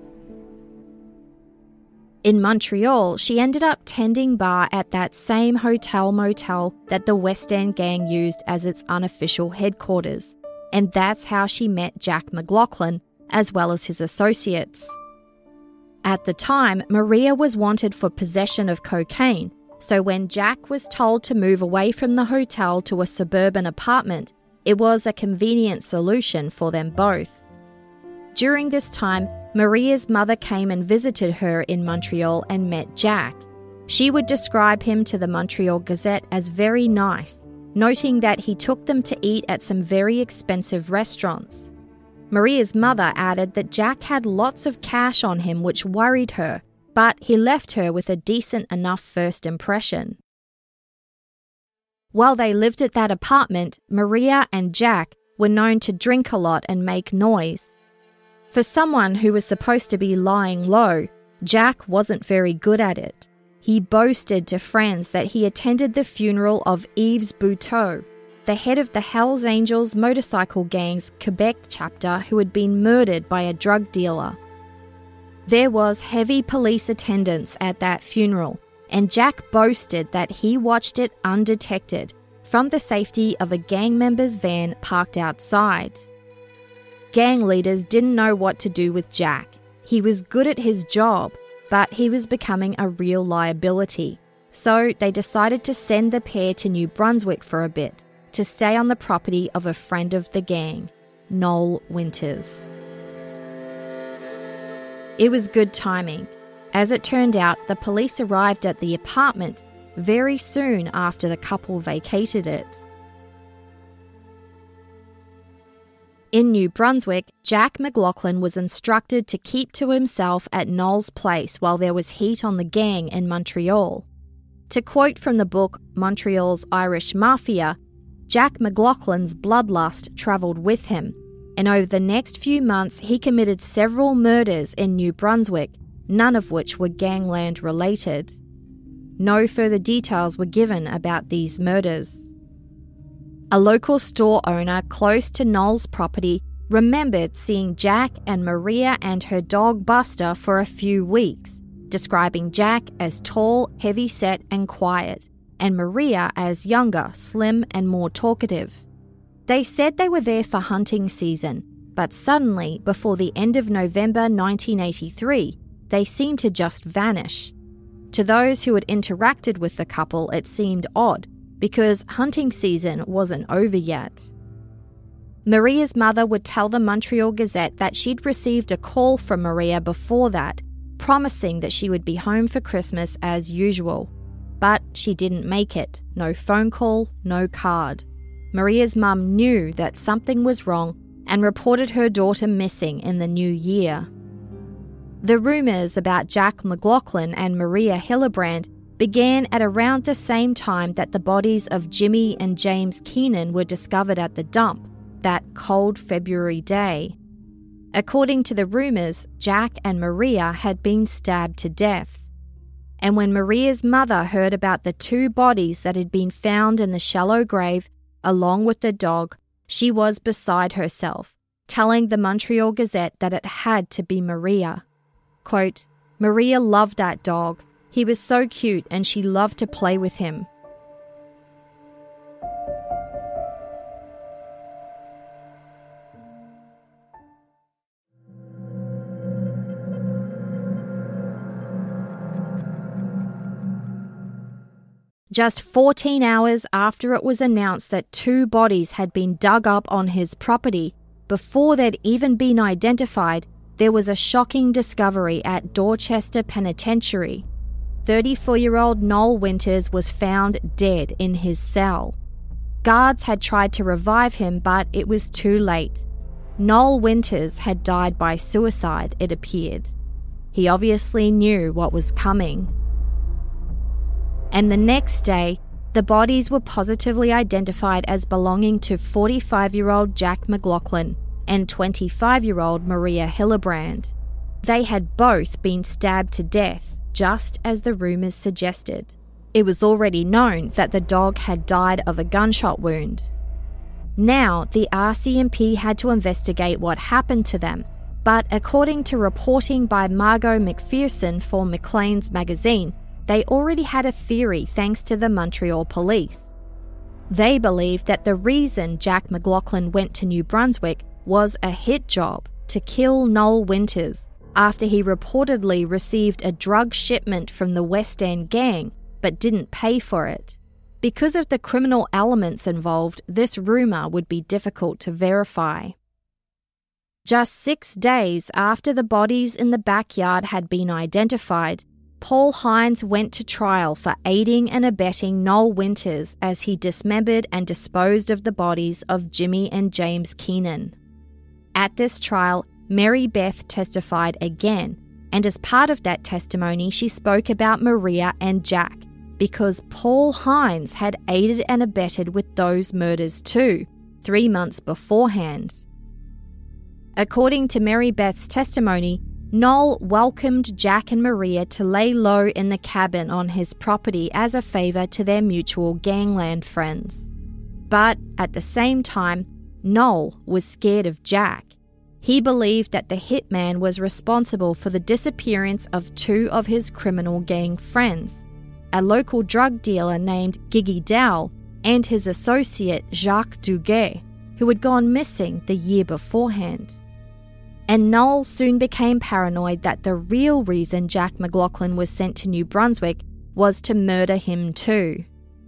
In Montreal, she ended up tending bar at that same hotel motel that the West End gang used as its unofficial headquarters, and that's how she met Jack McLaughlin, as well as his associates. At the time, Maria was wanted for possession of cocaine, so when Jack was told to move away from the hotel to a suburban apartment, it was a convenient solution for them both. During this time, Maria's mother came and visited her in Montreal and met Jack. She would describe him to the Montreal Gazette as very nice, noting that he took them to eat at some very expensive restaurants. Maria's mother added that Jack had lots of cash on him, which worried her, but he left her with a decent enough first impression. While they lived at that apartment, Maria and Jack were known to drink a lot and make noise. For someone who was supposed to be lying low, Jack wasn't very good at it. He boasted to friends that he attended the funeral of Yves Buteau, the head of the Hells Angels motorcycle gang's Quebec chapter, who had been murdered by a drug dealer. There was heavy police attendance at that funeral, and Jack boasted that he watched it undetected from the safety of a gang member's van parked outside. Gang leaders didn't know what to do with Jack. He was good at his job, but he was becoming a real liability. So they decided to send the pair to New Brunswick for a bit, to stay on the property of a friend of the gang, Noel Winters. It was good timing. As it turned out, the police arrived at the apartment very soon after the couple vacated it. In New Brunswick, Jack McLaughlin was instructed to keep to himself at Noel's place while there was heat on the gang in Montreal. To quote from the book Montreal's Irish Mafia, Jack McLaughlin's bloodlust travelled with him, and over the next few months he committed several murders in New Brunswick, none of which were gangland related. No further details were given about these murders. A local store owner close to Noel's property remembered seeing Jack and Maria and her dog Buster for a few weeks, describing Jack as tall, heavy-set and quiet, and Maria as younger, slim and more talkative. They said they were there for hunting season, but suddenly, before the end of November nineteen eighty-three, they seemed to just vanish. To those who had interacted with the couple, it seemed odd, because hunting season wasn't over yet. Maria's mother would tell the Montreal Gazette that she'd received a call from Maria before that, promising that she would be home for Christmas as usual. But she didn't make it. No phone call, no card. Maria's mum knew that something was wrong and reported her daughter missing in the new year. The rumours about Jack McLaughlin and Maria Hillebrand began at around the same time that the bodies of Jimmy and James Keenan were discovered at the dump, that cold February day. According to the rumours, Jack and Maria had been stabbed to death. And when Maria's mother heard about the two bodies that had been found in the shallow grave, along with the dog, she was beside herself, telling the Montreal Gazette that it had to be Maria. Quote, "Maria loved that dog. He was so cute and she loved to play with him." Just fourteen hours after it was announced that two bodies had been dug up on his property, before they'd even been identified, there was a shocking discovery at Dorchester Penitentiary. thirty-four-year-old Noel Winters was found dead in his cell. Guards had tried to revive him, but it was too late. Noel Winters had died by suicide, it appeared. He obviously knew what was coming. And the next day, the bodies were positively identified as belonging to forty-five-year-old Jack McLaughlin and twenty-five-year-old Maria Hillebrand. They had both been stabbed to death, just as the rumours suggested. It was already known that the dog had died of a gunshot wound. Now, the R C M P had to investigate what happened to them, but according to reporting by Margot McPherson for Maclean's magazine, they already had a theory thanks to the Montreal police. They believed that the reason Jack McLaughlin went to New Brunswick was a hit job to kill Noel Winters after he reportedly received a drug shipment from the West End gang but didn't pay for it. Because of the criminal elements involved, this rumour would be difficult to verify. Just six days after the bodies in the backyard had been identified, Paul Hines went to trial for aiding and abetting Noel Winters as he dismembered and disposed of the bodies of Jimmy and James Keenan. At this trial, Mary Beth testified again, and as part of that testimony, she spoke about Maria and Jack, because Paul Hines had aided and abetted with those murders too, three months beforehand. According to Mary Beth's testimony, Noel welcomed Jack and Maria to lay low in the cabin on his property as a favour to their mutual gangland friends. But at the same time, Noel was scared of Jack. He believed that the hitman was responsible for the disappearance of two of his criminal gang friends, a local drug dealer named Giggy Dowell and his associate Jacques Duguay, who had gone missing the year beforehand. And Noel soon became paranoid that the real reason Jack McLaughlin was sent to New Brunswick was to murder him too.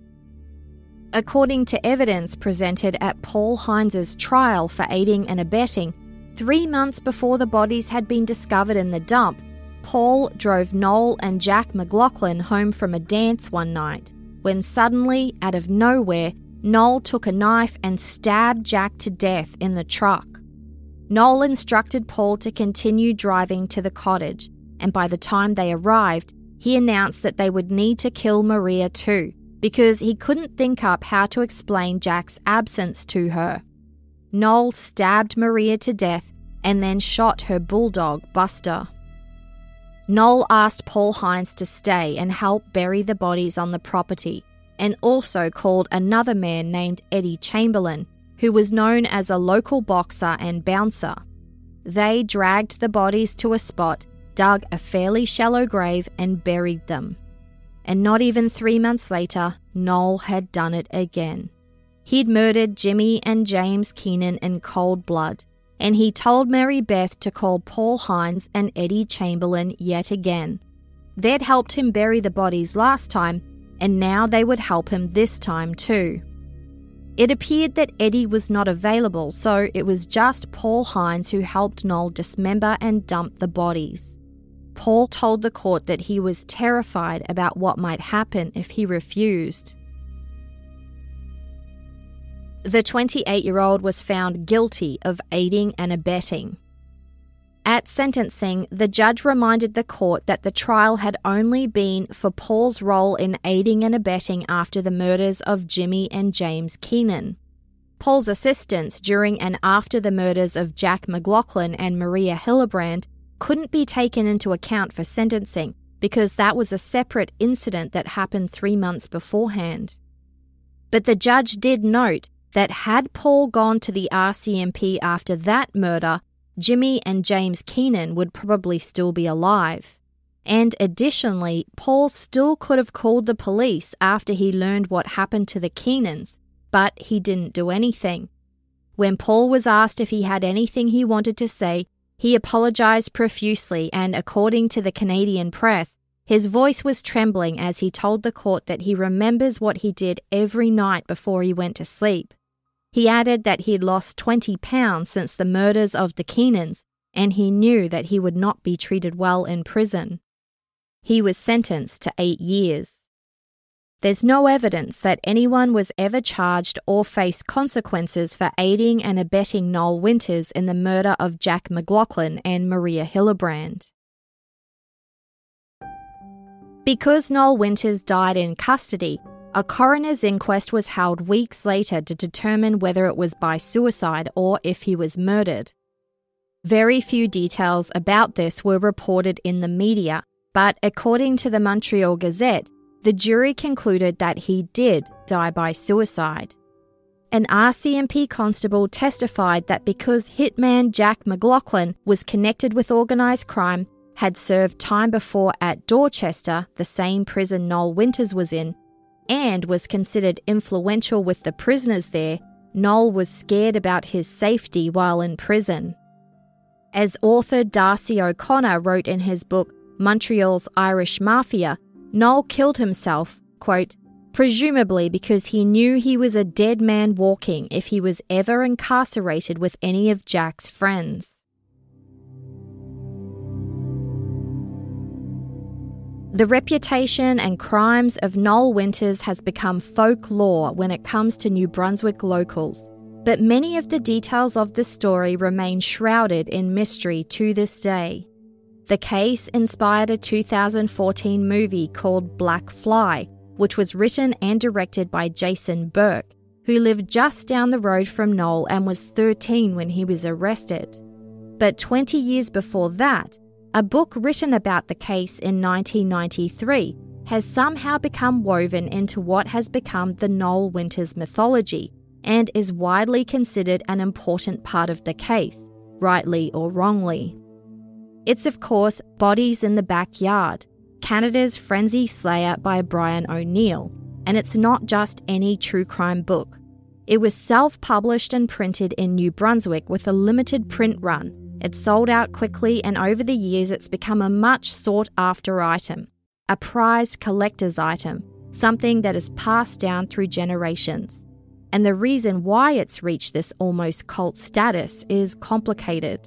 According to evidence presented at Paul Hines's trial for aiding and abetting, three months before the bodies had been discovered in the dump, Paul drove Noel and Jack McLaughlin home from a dance one night, when suddenly, out of nowhere, Noel took a knife and stabbed Jack to death in the truck. Noel instructed Paul to continue driving to the cottage, and by the time they arrived, he announced that they would need to kill Maria too, because he couldn't think up how to explain Jack's absence to her. Noel stabbed Maria to death and then shot her bulldog, Buster. Noel asked Paul Hines to stay and help bury the bodies on the property, and also called another man named Eddie Chamberlain, who was known as a local boxer and bouncer. They dragged the bodies to a spot, dug a fairly shallow grave and buried them. And not even three months later, Noel had done it again. He'd murdered Jimmy and James Keenan in cold blood, and he told Mary Beth to call Paul Hines and Eddie Chamberlain yet again. They'd helped him bury the bodies last time, and now they would help him this time too. It appeared that Eddie was not available, so it was just Paul Hines who helped Noel dismember and dump the bodies. Paul told the court that he was terrified about what might happen if he refused. The twenty-eight-year-old was found guilty of aiding and abetting. At sentencing, the judge reminded the court that the trial had only been for Paul's role in aiding and abetting after the murders of Jimmy and James Keenan. Paul's assistance during and after the murders of Jack McLaughlin and Maria Hillebrand couldn't be taken into account for sentencing because that was a separate incident that happened three months beforehand. But the judge did note that had Paul gone to the R C M P after that murder, Jimmy and James Keenan would probably still be alive. And additionally, Paul still could have called the police after he learned what happened to the Keenans, but he didn't do anything. When Paul was asked if he had anything he wanted to say, he apologized profusely and, according to the Canadian press, His voice was trembling as he told the court that he remembers what he did every night before he went to sleep. He added that he'd lost twenty pounds since the murders of the Keenans, and he knew that he would not be treated well in prison. He was sentenced to eight years. There's no evidence that anyone was ever charged or faced consequences for aiding and abetting Noel Winters in the murder of Jack McLaughlin and Maria Hillebrand. Because Noel Winters died in custody, a coroner's inquest was held weeks later to determine whether it was by suicide or if he was murdered. Very few details about this were reported in the media, but according to the Montreal Gazette, the jury concluded that he did die by suicide. An R C M P constable testified that because hitman Jack McLaughlin was connected with organised crime, had served time before at Dorchester, the same prison Noel Winters was in, and was considered influential with the prisoners there, Noel was scared about his safety while in prison. As author Darcy O'Connor wrote in his book Montreal's Irish Mafia, Noel killed himself, quote, presumably because he knew he was a dead man walking if he was ever incarcerated with any of Jack's friends. The reputation and crimes of Noel Winters has become folklore when it comes to New Brunswick locals, but many of the details of the story remain shrouded in mystery to this day. The case inspired a two thousand fourteen movie called Black Fly, which was written and directed by Jason Burke, who lived just down the road from Noel and was thirteen when he was arrested. But twenty years before that, a book written about the case in nineteen ninety-three has somehow become woven into what has become the Noel Winters mythology and is widely considered an important part of the case, rightly or wrongly. It's of course Bodies in the Backyard, Canada's Frenzy Slayer by Brian O'Neill, and it's not just any true crime book. It was self-published and printed in New Brunswick with a limited print run. It sold out quickly, and over the years it's become a much sought-after item, a prized collector's item, something that is passed down through generations. And the reason why it's reached this almost cult status is complicated.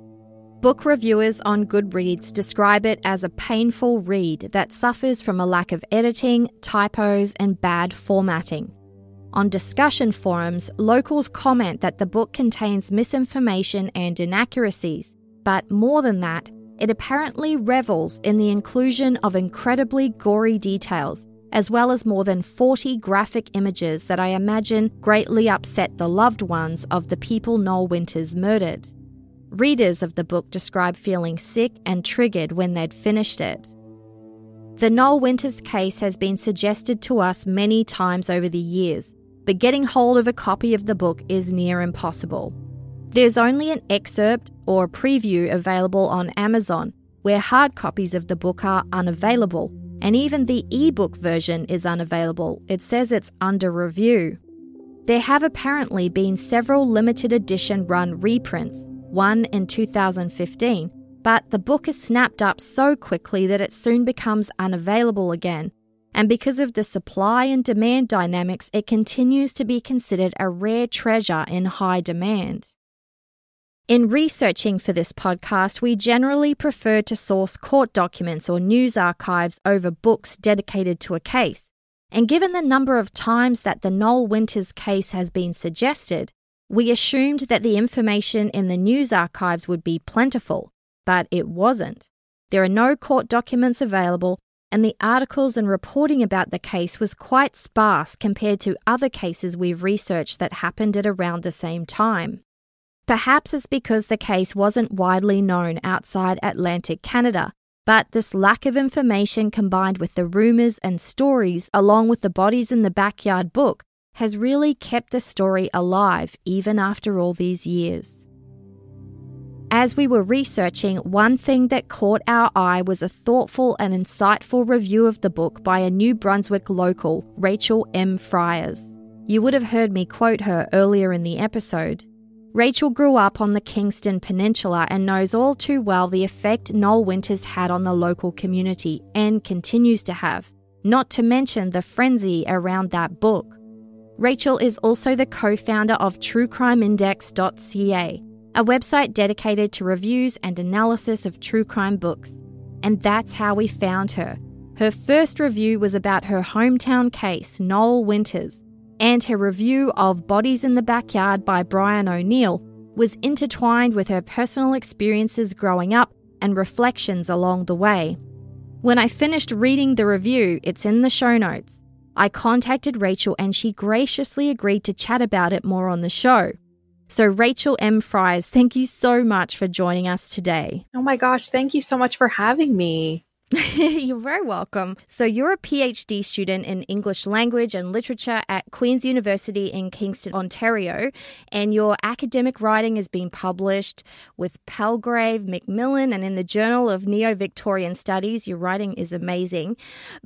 Book reviewers on Goodreads describe it as a painful read that suffers from a lack of editing, typos, and bad formatting. On discussion forums, locals comment that the book contains misinformation and inaccuracies, but more than that, it apparently revels in the inclusion of incredibly gory details, as well as more than forty graphic images that I imagine greatly upset the loved ones of the people Noel Winters murdered. Readers of the book describe feeling sick and triggered when they'd finished it. The Noel Winters case has been suggested to us many times over the years, but getting hold of a copy of the book is near impossible. There's only an excerpt or a preview available on Amazon, where hard copies of the book are unavailable, and even the ebook version is unavailable. It says it's under review. There have apparently been several limited edition run reprints, one in two thousand fifteen, but the book is snapped up so quickly that it soon becomes unavailable again, and because of the supply and demand dynamics, it continues to be considered a rare treasure in high demand. In researching for this podcast, we generally prefer to source court documents or news archives over books dedicated to a case, and given the number of times that the Noel Winters case has been suggested, we assumed that the information in the news archives would be plentiful, but it wasn't. There are no court documents available, and the articles and reporting about the case was quite sparse compared to other cases we've researched that happened at around the same time. Perhaps it's because the case wasn't widely known outside Atlantic Canada, but this lack of information combined with the rumours and stories along with the Bodies in the Backyard book has really kept the story alive even after all these years. As we were researching, one thing that caught our eye was a thoughtful and insightful review of the book by a New Brunswick local, Rachel M. Friars. You would have heard me quote her earlier in the episode. Rachel grew up on the Kingston Peninsula and knows all too well the effect Noel Winters had on the local community and continues to have, not to mention the frenzy around that book. Rachel is also the co-founder of true crime index dot c a, a website dedicated to reviews and analysis of true crime books. And that's how we found her. Her first review was about her hometown case, Noel Winters, and her review of Bodies in the Backyard by Brian O'Neill was intertwined with her personal experiences growing up and reflections along the way. When I finished reading the review, it's in the show notes, I contacted Rachel and she graciously agreed to chat about it more on the show. So Rachel M. Fries, thank you so much for joining us today. Oh my gosh, thank you so much for having me. You're very welcome. So you're a PhD student in English language and literature at Queen's University in Kingston, Ontario, and your academic writing has been published with Palgrave Macmillan and in the Journal of Neo-Victorian Studies. Your writing is amazing.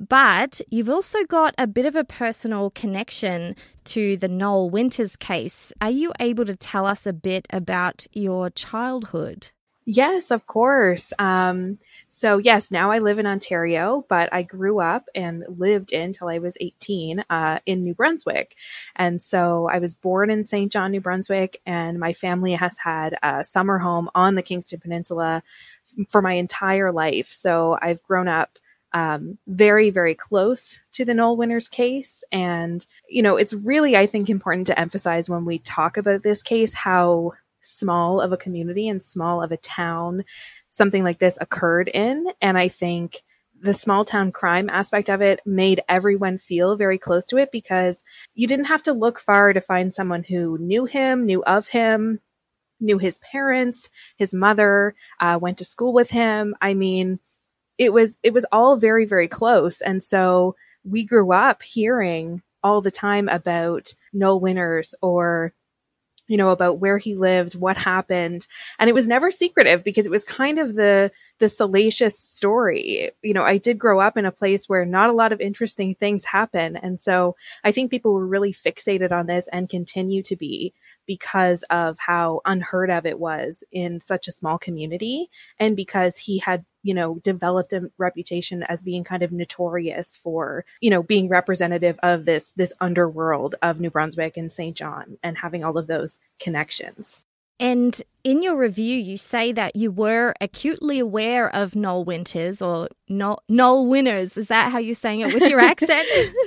But you've also got a bit of a personal connection to the Noel Winters case. Are you able to tell us a bit about your childhood? Yes, of course. Um, so yes, now I live in Ontario, but I grew up and lived in until I was eighteen uh, in New Brunswick. And so I was born in Saint John, New Brunswick, and my family has had a summer home on the Kingston Peninsula for my entire life. So I've grown up um, very, very close to the Noel Winters case. And, you know, it's really, I think, important to emphasize when we talk about this case, how small of a community and small of a town something like this occurred in. And I think the small town crime aspect of it made everyone feel very close to it because you didn't have to look far to find someone who knew him, knew of him, knew his parents, his mother, uh, went to school with him. I mean, it was, it was all very, very close. And so we grew up hearing all the time about Noel Winters or you know, about where he lived, what happened. And it was never secretive because it was kind of the, the salacious story. You know, I did grow up in a place where not a lot of interesting things happen. And so I think people were really fixated on this and continue to be because of how unheard of it was in such a small community. And because he had, you know, developed a reputation as being kind of notorious for, you know, being representative of this, this underworld of New Brunswick and Saint John and having all of those connections. And in your review, you say that you were acutely aware of Noel Winters or no- Noel Winters. Is that how you're saying it with your accent?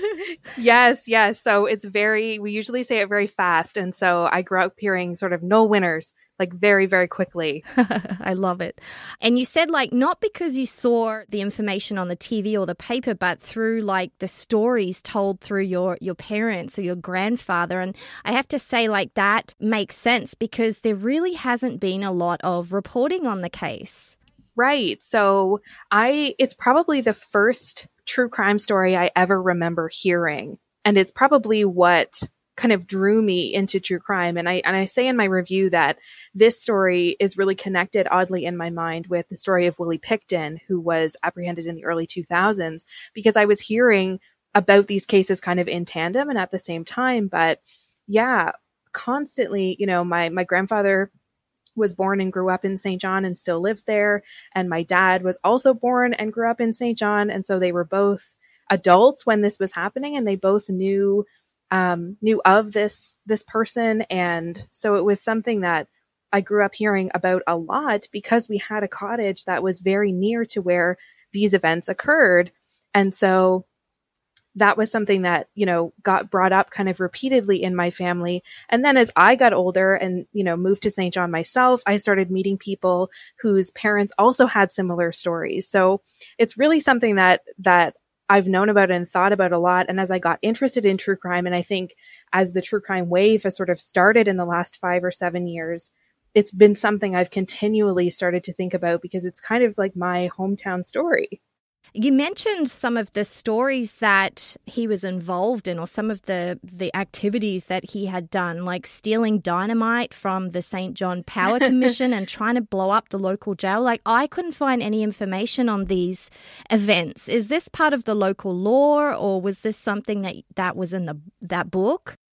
Yes, yes. So it's very, we usually say it very fast. And so I grew up hearing sort of Noel Winters like very, very quickly. I love it. And you said like, not because you saw the information on the T V or the paper, but through like the stories told through your, your parents or your grandfather. And I have to say like that makes sense because there really hasn't been a lot of reporting on the case. Right. So I, it's probably the first true crime story I ever remember hearing. And it's probably what kind of drew me into true crime. And I, and I say in my review that this story is really connected oddly in my mind with the story of Willie Pickton, who was apprehended in the early two thousands, because I was hearing about these cases kind of in tandem and at the same time. But yeah, constantly, you know, my, my grandfather was born and grew up in Saint John and still lives there. And my dad was also born and grew up in Saint John. And so they were both adults when this was happening and they both knew, um, knew of this, this person. And so it was something that I grew up hearing about a lot because we had a cottage that was very near to where these events occurred. And so that was something that, you know, got brought up kind of repeatedly in my family. And then as I got older and, you know, moved to Saint John myself, I started meeting people whose parents also had similar stories. So it's really something that, that I've known about and thought about a lot. And as I got interested in true crime, and I think as the true crime wave has sort of started in the last five or seven years, it's been something I've continually started to think about because it's kind of like my hometown story. You mentioned some of the stories that he was involved in or some of the, the activities that he had done, like stealing dynamite from the Saint John Power Commission and trying to blow up the local jail. Like, I couldn't find any information on these events. Is this part of the local law or was this something that, that was in the that book?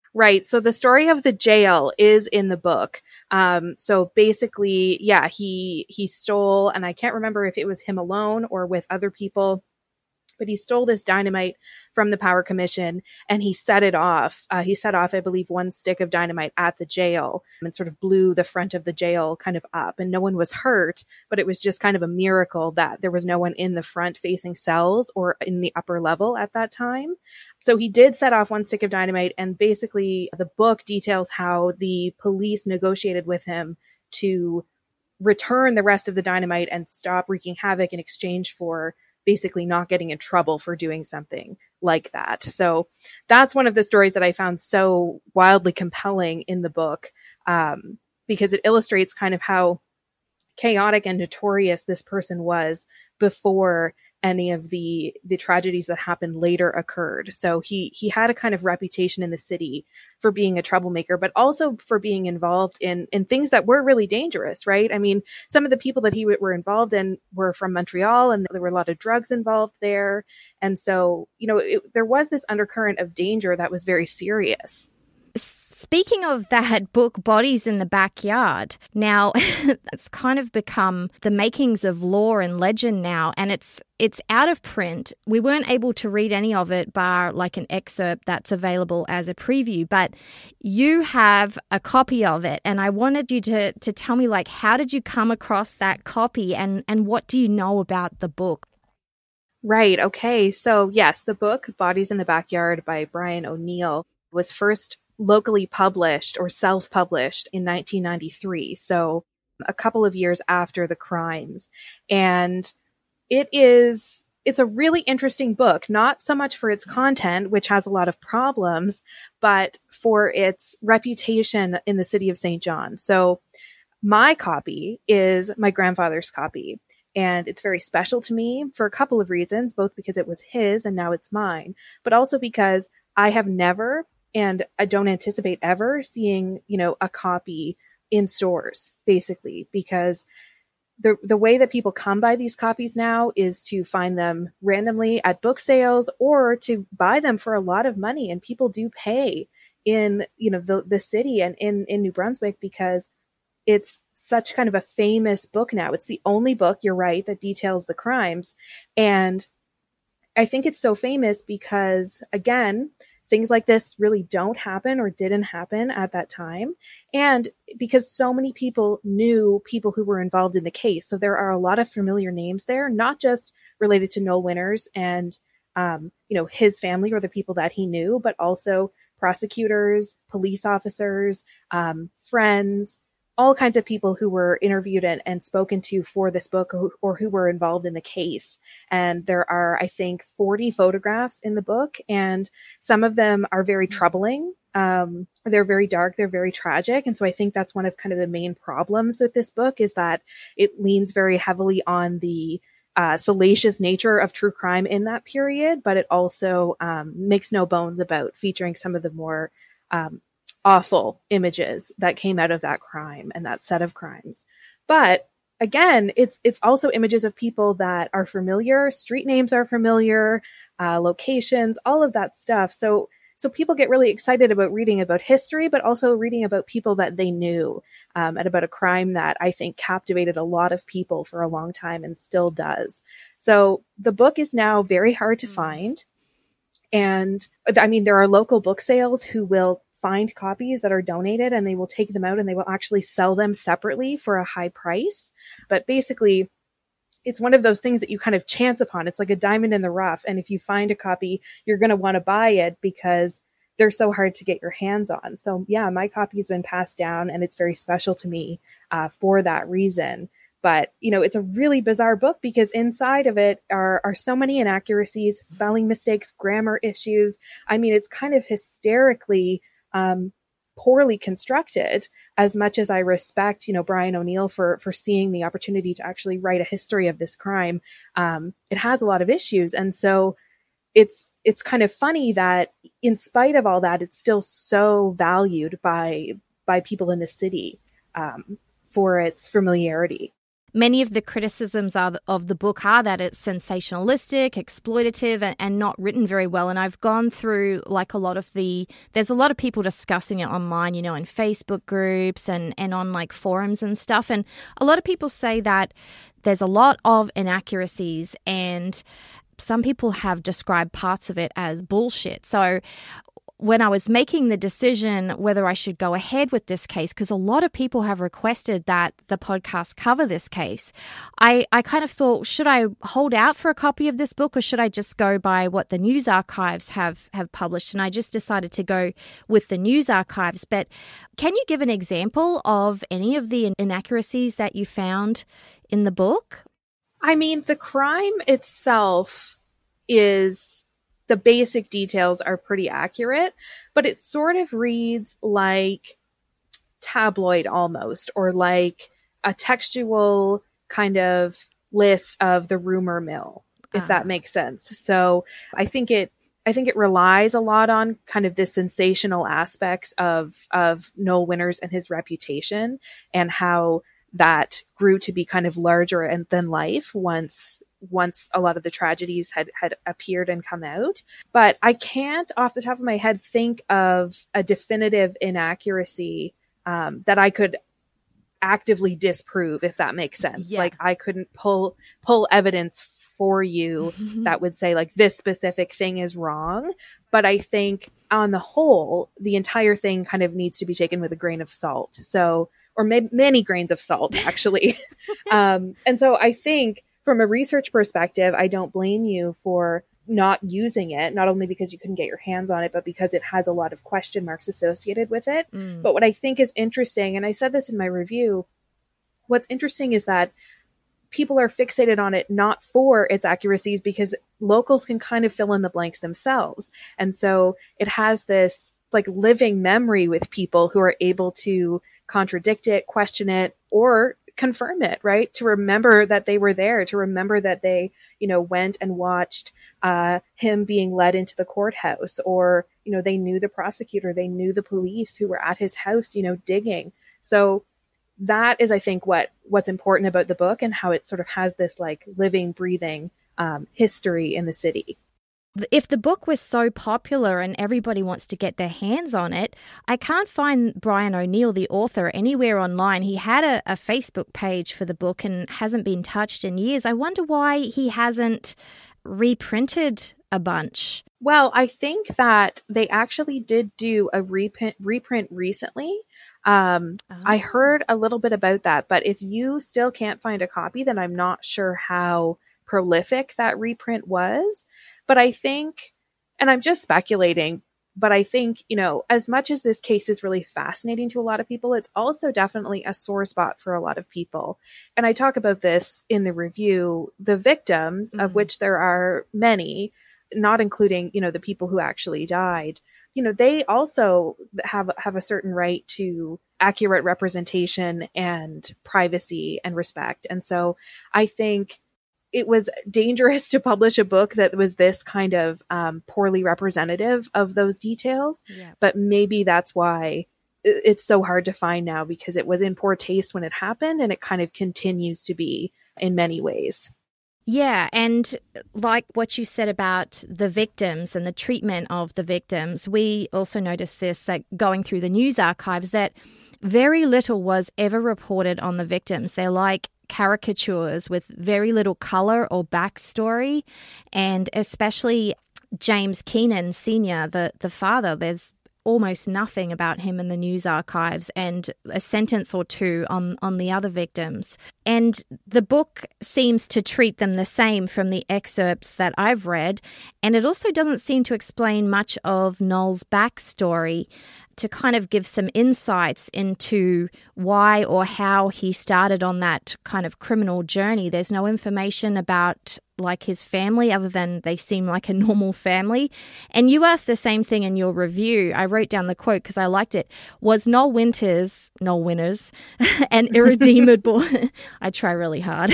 Right. So the story of the jail is in the book. Um, so basically, yeah, he he stole, and I can't remember if it was him alone or with other people, but he stole this dynamite from the Power Commission and he set it off. Uh, he set off, I believe, one stick of dynamite at the jail and sort of blew the front of the jail kind of up. And no one was hurt, but it was just kind of a miracle that there was no one in the front facing cells or in the upper level at that time. So he did set off one stick of dynamite. And basically, the book details how the police negotiated with him to return the rest of the dynamite and stop wreaking havoc in exchange for basically not getting in trouble for doing something like that. So that's one of the stories that I found so wildly compelling in the book, um, because it illustrates kind of how chaotic and notorious this person was before any of the the tragedies that happened later occurred. So he he had a kind of reputation in the city for being a troublemaker, but also for being involved in in things that were really dangerous, right? I mean, some of the people that he w- were involved in were from Montreal, and there were a lot of drugs involved there. And so, you know, it, there was this undercurrent of danger that was very serious. Speaking of that book, Bodies in the Backyard, now it's kind of become the makings of lore and legend now, and it's it's out of print. We weren't able to read any of it bar like an excerpt that's available as a preview, but you have a copy of it, and I wanted you to to tell me, like, how did you come across that copy, and, and what do you know about the book? Right, okay. So yes, the book, Bodies in the Backyard by Brian O'Neill, was first locally published or self-published in nineteen ninety-three. So a couple of years after the crimes. And it is, it's a really interesting book, not so much for its content, which has a lot of problems, but for its reputation in the city of Saint John. So my copy is my grandfather's copy. And it's very special to me for a couple of reasons, both because it was his and now it's mine, but also because I have never, and I don't anticipate ever seeing, you know, a copy in stores, basically, because the the way that people come by these copies now is to find them randomly at book sales or to buy them for a lot of money. And people do pay in, you know, the, the city and in, in New Brunswick because it's such kind of a famous book now. It's the only book, you're right, that details the crimes. And I think it's so famous because, again, things like this really don't happen or didn't happen at that time. And because so many people knew people who were involved in the case. So there are a lot of familiar names there, not just related to Noel Winters and, um, you know, his family or the people that he knew, but also prosecutors, police officers, um, friends, all kinds of people who were interviewed and, and spoken to for this book or, or who were involved in the case. And there are, I think, forty photographs in the book, and some of them are very troubling. Um, they're very dark. They're very tragic. And so I think that's one of kind of the main problems with this book is that it leans very heavily on the uh, salacious nature of true crime in that period, but it also um, makes no bones about featuring some of the more um, awful images that came out of that crime and that set of crimes. But again, it's it's also images of people that are familiar, street names are familiar, uh, locations, all of that stuff. So so people get really excited about reading about history, but also reading about people that they knew, um, and about a crime that I think captivated a lot of people for a long time and still does. So the book is now very hard to find. And I mean, there are local book sales who will find copies that are donated and they will take them out and they will actually sell them separately for a high price. But basically, it's one of those things that you kind of chance upon. It's like a diamond in the rough. And if you find a copy, you're going to want to buy it because they're so hard to get your hands on. So yeah, my copy has been passed down and it's very special to me uh, for that reason. But, you know, it's a really bizarre book because inside of it are, are so many inaccuracies, spelling mistakes, grammar issues. I mean, it's kind of hysterically um, poorly constructed. As much as I respect, you know, Brian O'Neill for, for seeing the opportunity to actually write a history of this crime, um, it has a lot of issues. And so it's, it's kind of funny that in spite of all that, it's still so valued by, by people in the city, um, for its familiarity. Many of the criticisms are, of the book are that it's sensationalistic, exploitative, and, and not written very well. And I've gone through like a lot of the, there's a lot of people discussing it online, you know, in Facebook groups and, and on like forums and stuff. And a lot of people say that there's a lot of inaccuracies, and some people have described parts of it as bullshit. So when I was making the decision whether I should go ahead with this case, because a lot of people have requested that the podcast cover this case, I, I kind of thought, should I hold out for a copy of this book, or should I just go by what the news archives have, have published? And I just decided to go with the news archives. But can you give an example of any of the inaccuracies that you found in the book? I mean, the crime itself is... the basic details are pretty accurate, but it sort of reads like tabloid almost, or like a textual kind of list of the rumor mill, if uh. that makes sense. So I think it, I think it relies a lot on kind of the sensational aspects of, of Noel Winters and his reputation, and how that grew to be kind of larger and than life once once a lot of the tragedies had, had appeared and come out. But I can't off the top of my head think of a definitive inaccuracy um, that I could actively disprove, if that makes sense. Yeah. Like I couldn't pull, pull evidence for you that would say like this specific thing is wrong. But I think on the whole, the entire thing kind of needs to be taken with a grain of salt. So, or may- many grains of salt, actually. um, and so I think, from a research perspective, I don't blame you for not using it, not only because you couldn't get your hands on it, but because it has a lot of question marks associated with it. Mm. But what I think is interesting, and I said this in my review, what's interesting is that people are fixated on it not for its accuracies, because locals can kind of fill in the blanks themselves. And so it has this like living memory with people who are able to contradict it, question it, or confirm it, right? To remember that they were there, to remember that they, you know, went and watched uh, him being led into the courthouse, or, you know, they knew the prosecutor, they knew the police who were at his house, you know, digging. So that is, I think, what what's important about the book, and how it sort of has this like living, breathing um, history in the city. If the book was so popular and everybody wants to get their hands on it, I can't find Brian O'Neill, the author, anywhere online. He had a, a Facebook page for the book and hasn't been touched in years. I wonder why he hasn't reprinted a bunch. Well, I think that they actually did do a reprint, reprint recently. Um, oh. I heard a little bit about that, but if you still can't find a copy, then I'm not sure how prolific that reprint was. But I think, and I'm just speculating, but I think, you know, as much as this case is really fascinating to a lot of people, it's also definitely a sore spot for a lot of people. And I talk about this in the review. The victims, mm-hmm. of which there are many, not including, you know, the people who actually died, you know, they also have, have a certain right to accurate representation and privacy and respect. And so I think it was dangerous to publish a book that was this kind of um, poorly representative of those details. Yeah. But maybe that's why it's so hard to find now, because it was in poor taste when it happened, and it kind of continues to be in many ways. Yeah, and like what you said about the victims and the treatment of the victims, we also noticed this, that going through the news archives, that very little was ever reported on the victims. They're like caricatures with very little color or backstory, and especially James Keenan Senior, the, the father, there's almost nothing about him in the news archives, and a sentence or two on, on the other victims. And the book seems to treat them the same from the excerpts that I've read, and it also doesn't seem to explain much of Noel's backstory to kind of give some insights into why or how he started on that kind of criminal journey. There's no information about like his family other than they seem like a normal family. And you asked the same thing in your review. I wrote down the quote because I liked it. Was Noel Winters, Noel Winters, an irredeemable, I try really hard,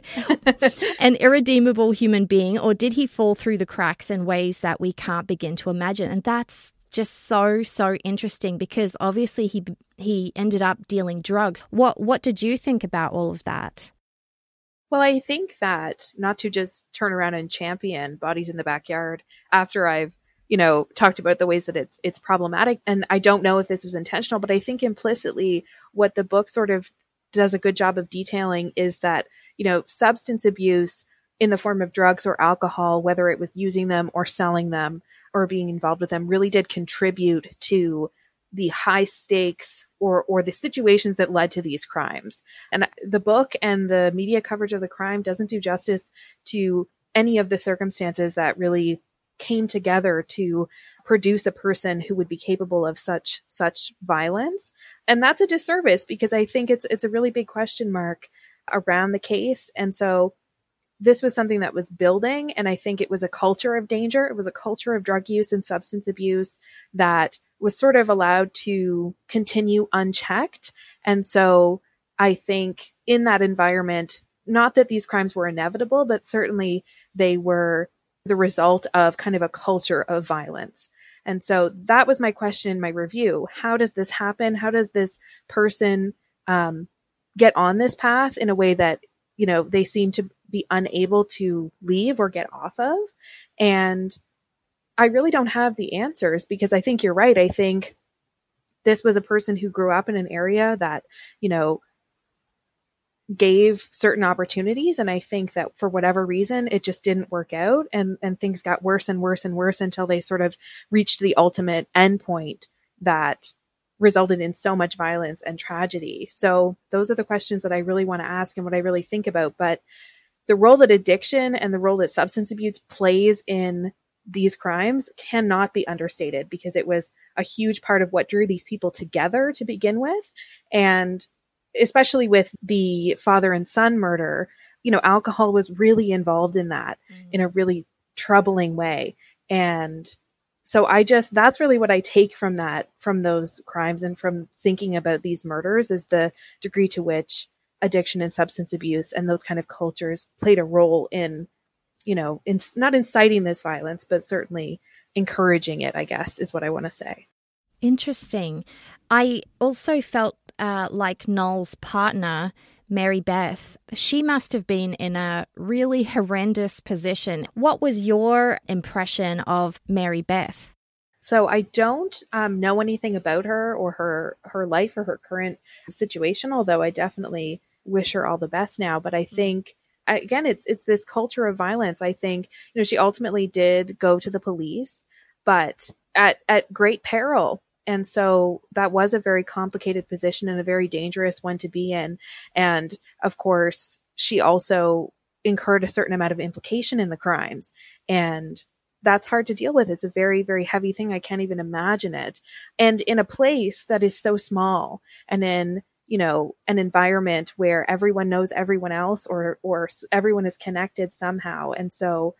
an irredeemable human being, or did he fall through the cracks in ways that we can't begin to imagine? And that's just so, so interesting, because obviously he he ended up dealing drugs. What what did you think about all of that? Well, I think that not to just turn around and champion Bodies in the Backyard after I've, you know, talked about the ways that it's it's problematic. And I don't know if this was intentional, but I think implicitly what the book sort of does a good job of detailing is that, you know, substance abuse in the form of drugs or alcohol, whether it was using them or selling them or being involved with them, really did contribute to the high stakes or or the situations that led to these crimes. And the book and the media coverage of the crime doesn't do justice to any of the circumstances that really came together to produce a person who would be capable of such such violence. And that's a disservice because I think it's it's a really big question mark around the case. And so this was something that was building, and I think it was a culture of danger. It was a culture of drug use and substance abuse that was sort of allowed to continue unchecked. And so I think in that environment, not that these crimes were inevitable, but certainly they were the result of kind of a culture of violence. And so that was my question in my review. How does this happen? How does this person um, get on this path in a way that, you know, they seem to be unable to leave or get off of? And I really don't have the answers because I think you're right. I think this was a person who grew up in an area that, you know, gave certain opportunities. And I think that for whatever reason, it just didn't work out. And, and things got worse and worse and worse until they sort of reached the ultimate endpoint that resulted in so much violence and tragedy. So those are the questions that I really want to ask and what I really think about. But the role that addiction and the role that substance abuse plays in these crimes cannot be understated because it was a huge part of what drew these people together to begin with. And especially with the father and son murder, you know, alcohol was really involved in that mm. in a really troubling way. And so I just, that's really what I take from that, from those crimes and from thinking about these murders is the degree to which addiction and substance abuse and those kind of cultures played a role in, you know, in not inciting this violence, but certainly encouraging it, I guess, is what I want to say. Interesting. I also felt uh, like Noel's partner, Mary Beth, she must have been in a really horrendous position. What was your impression of Mary Beth? So I don't um, know anything about her or her, her life or her current situation, although I definitely wish her all the best now. But I think, again, it's it's this culture of violence. I think, you know, she ultimately did go to the police, but at at great peril. And so that was a very complicated position and a very dangerous one to be in. And of course, she also incurred a certain amount of implication in the crimes. And that's hard to deal with. It's a very, very heavy thing. I can't even imagine it. And in a place that is so small and in, you know, an environment where everyone knows everyone else or, or everyone is connected somehow. And so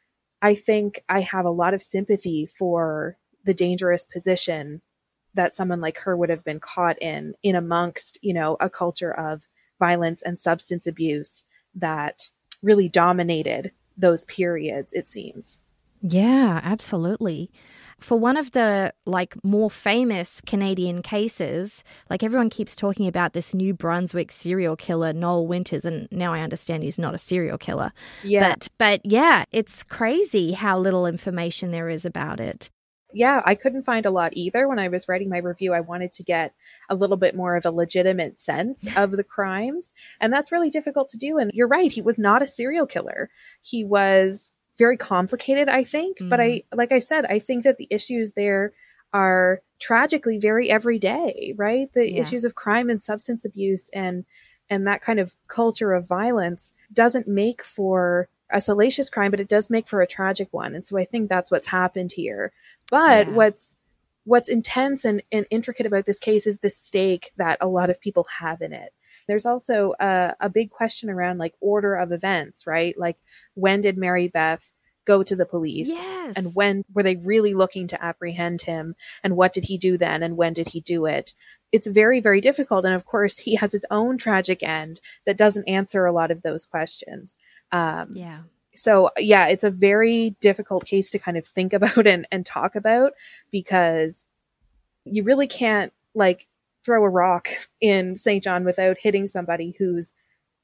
I think I have a lot of sympathy for the dangerous position that someone like her would have been caught in, in amongst, you know, a culture of violence and substance abuse that really dominated those periods, it seems. Yeah, absolutely. For one of the like more famous Canadian cases, like everyone keeps talking about this New Brunswick serial killer, Noel Winters, and now I understand he's not a serial killer. Yeah. But, but yeah, it's crazy how little information there is about it. Yeah, I couldn't find a lot either. When I was writing my review, I wanted to get a little bit more of a legitimate sense of the crimes. And that's really difficult to do. And you're right, he was not a serial killer. He was very complicated, I think. Mm. But I, like I said, I think that the issues there are tragically very everyday, right? The yeah. issues of crime and substance abuse and and that kind of culture of violence doesn't make for a salacious crime, but it does make for a tragic one. And so I think that's what's happened here. But yeah. what's what's intense and, and intricate about this case is the stake that a lot of people have in it. There's also a, a big question around like order of events, right? Like when did Mary Beth go to the police? Yes. And when were they really looking to apprehend him? And what did he do then? And when did he do it? It's very, very difficult. And of course, he has his own tragic end that doesn't answer a lot of those questions. Um, yeah. So yeah, it's a very difficult case to kind of think about and, and talk about because you really can't like throw a rock in Saint John without hitting somebody who's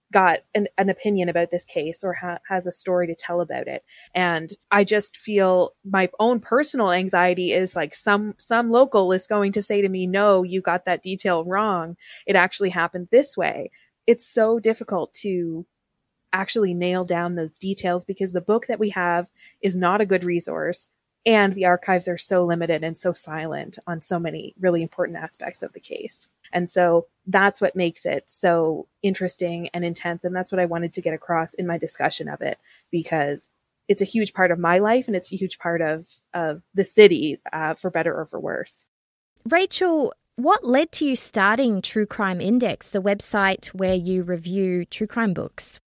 got an, an opinion about this case or ha- has a story to tell about it. And I just feel my own personal anxiety is like some some local is going to say to me, no, you got that detail wrong. It actually happened this way. It's so difficult to actually nail down those details because the book that we have is not a good resource. And the archives are so limited and so silent on so many really important aspects of the case. And so that's what makes it so interesting and intense. And that's what I wanted to get across in my discussion of it, because it's a huge part of my life and it's a huge part of, of the city, uh, for better or for worse. Rachel, what led to you starting True Crime Index, the website where you review true crime books?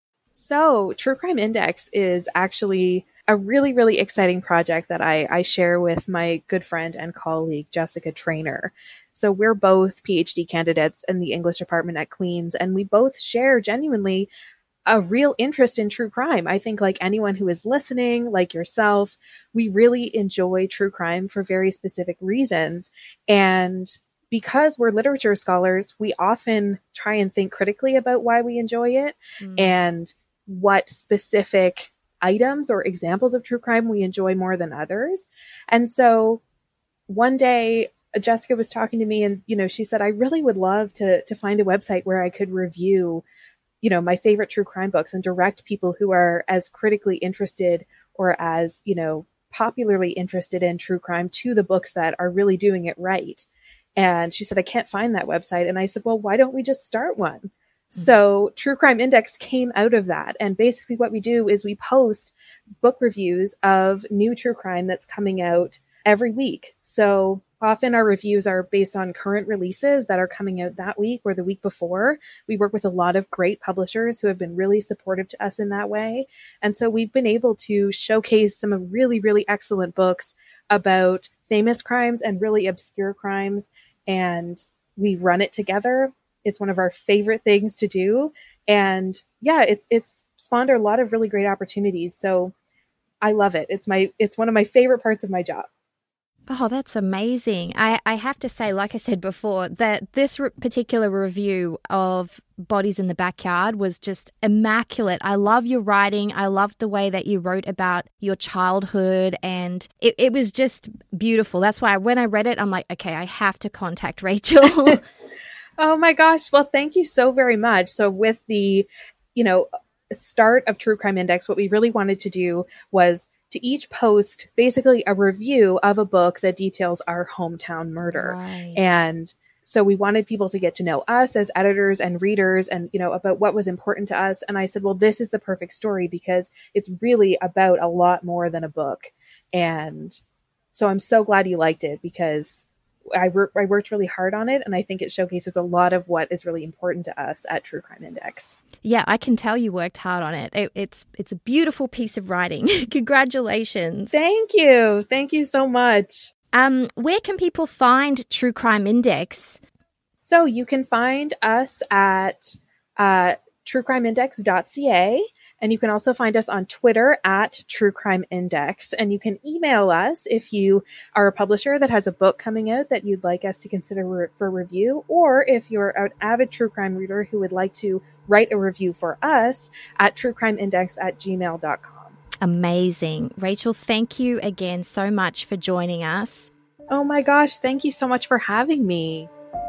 So True Crime Index is actually a really, really exciting project that I, I share with my good friend and colleague, Jessica Trainer. So we're both PhD candidates in the English department at Queen's, and we both share genuinely a real interest in true crime. I think like anyone who is listening, like yourself, we really enjoy true crime for very specific reasons. And because we're literature scholars, we often try and think critically about why we enjoy it mm. and what specific items or examples of true crime we enjoy more than others. And so one day Jessica was talking to me and, you know, she said, I really would love to, to find a website where I could review, you know, my favorite true crime books and direct people who are as critically interested or as, you know, popularly interested in true crime to the books that are really doing it right. And she said, I can't find that website. And I said, well, why don't we just start one? So True Crime Index came out of that. And basically what we do is we post book reviews of new true crime that's coming out every week. So often our reviews are based on current releases that are coming out that week or the week before. We work with a lot of great publishers who have been really supportive to us in that way. And so we've been able to showcase some really, really excellent books about famous crimes and really obscure crimes. And we run it together. It's one of our favorite things to do. And yeah, it's it's spawned a lot of really great opportunities. So I love it. It's my it's one of my favorite parts of my job. Oh, that's amazing. I, I have to say, like I said before, that this re- particular review of Bodies in the Backyard was just immaculate. I love your writing. I loved the way that you wrote about your childhood, and it, it was just beautiful. That's why when I read it, I'm like, okay, I have to contact Rachel. Oh my gosh. Well, thank you so very much. So with the, you know, start of True Crime Index, what we really wanted to do was to each post basically a review of a book that details our hometown murder. Right. And so we wanted people to get to know us as editors and readers and, you know, about what was important to us. And I said, well, this is the perfect story because it's really about a lot more than a book. And so I'm so glad you liked it because I, wor- I worked really hard on it, and I think it showcases a lot of what is really important to us at True Crime Index. Yeah, I can tell you worked hard on it. it it's it's a beautiful piece of writing. Congratulations. Thank you. Thank you so much. Um, where can people find True Crime Index? So you can find us at uh, true crime index dot c a. And you can also find us on Twitter at True Crime Index. And you can email us if you are a publisher that has a book coming out that you'd like us to consider re- for review, or if you're an avid true crime reader who would like to write a review for us at true crime index at gmail dot com. Amazing. Rachel, thank you again so much for joining us. Oh my gosh, thank you so much for having me.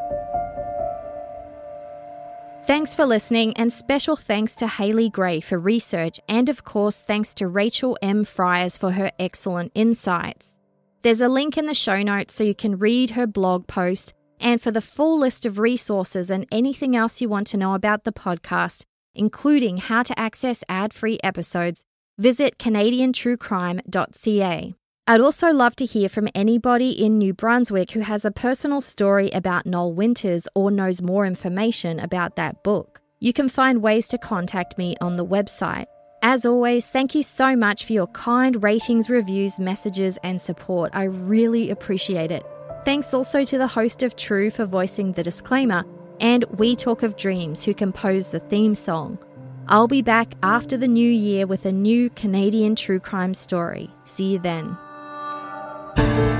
Thanks for listening, and special thanks to Haley Gray for research, and of course thanks to Rachel M. Fryers for her excellent insights. There's a link in the show notes so you can read her blog post, and for the full list of resources and anything else you want to know about the podcast, including how to access ad-free episodes, visit canadian true crime dot c a. I'd also love to hear from anybody in New Brunswick who has a personal story about Noel Winters or knows more information about that book. You can find ways to contact me on the website. As always, thank you so much for your kind ratings, reviews, messages, and support. I really appreciate it. Thanks also to the host of True for voicing the disclaimer, and We Talk of Dreams who composed the theme song. I'll be back after the new year with a new Canadian true crime story. See you then.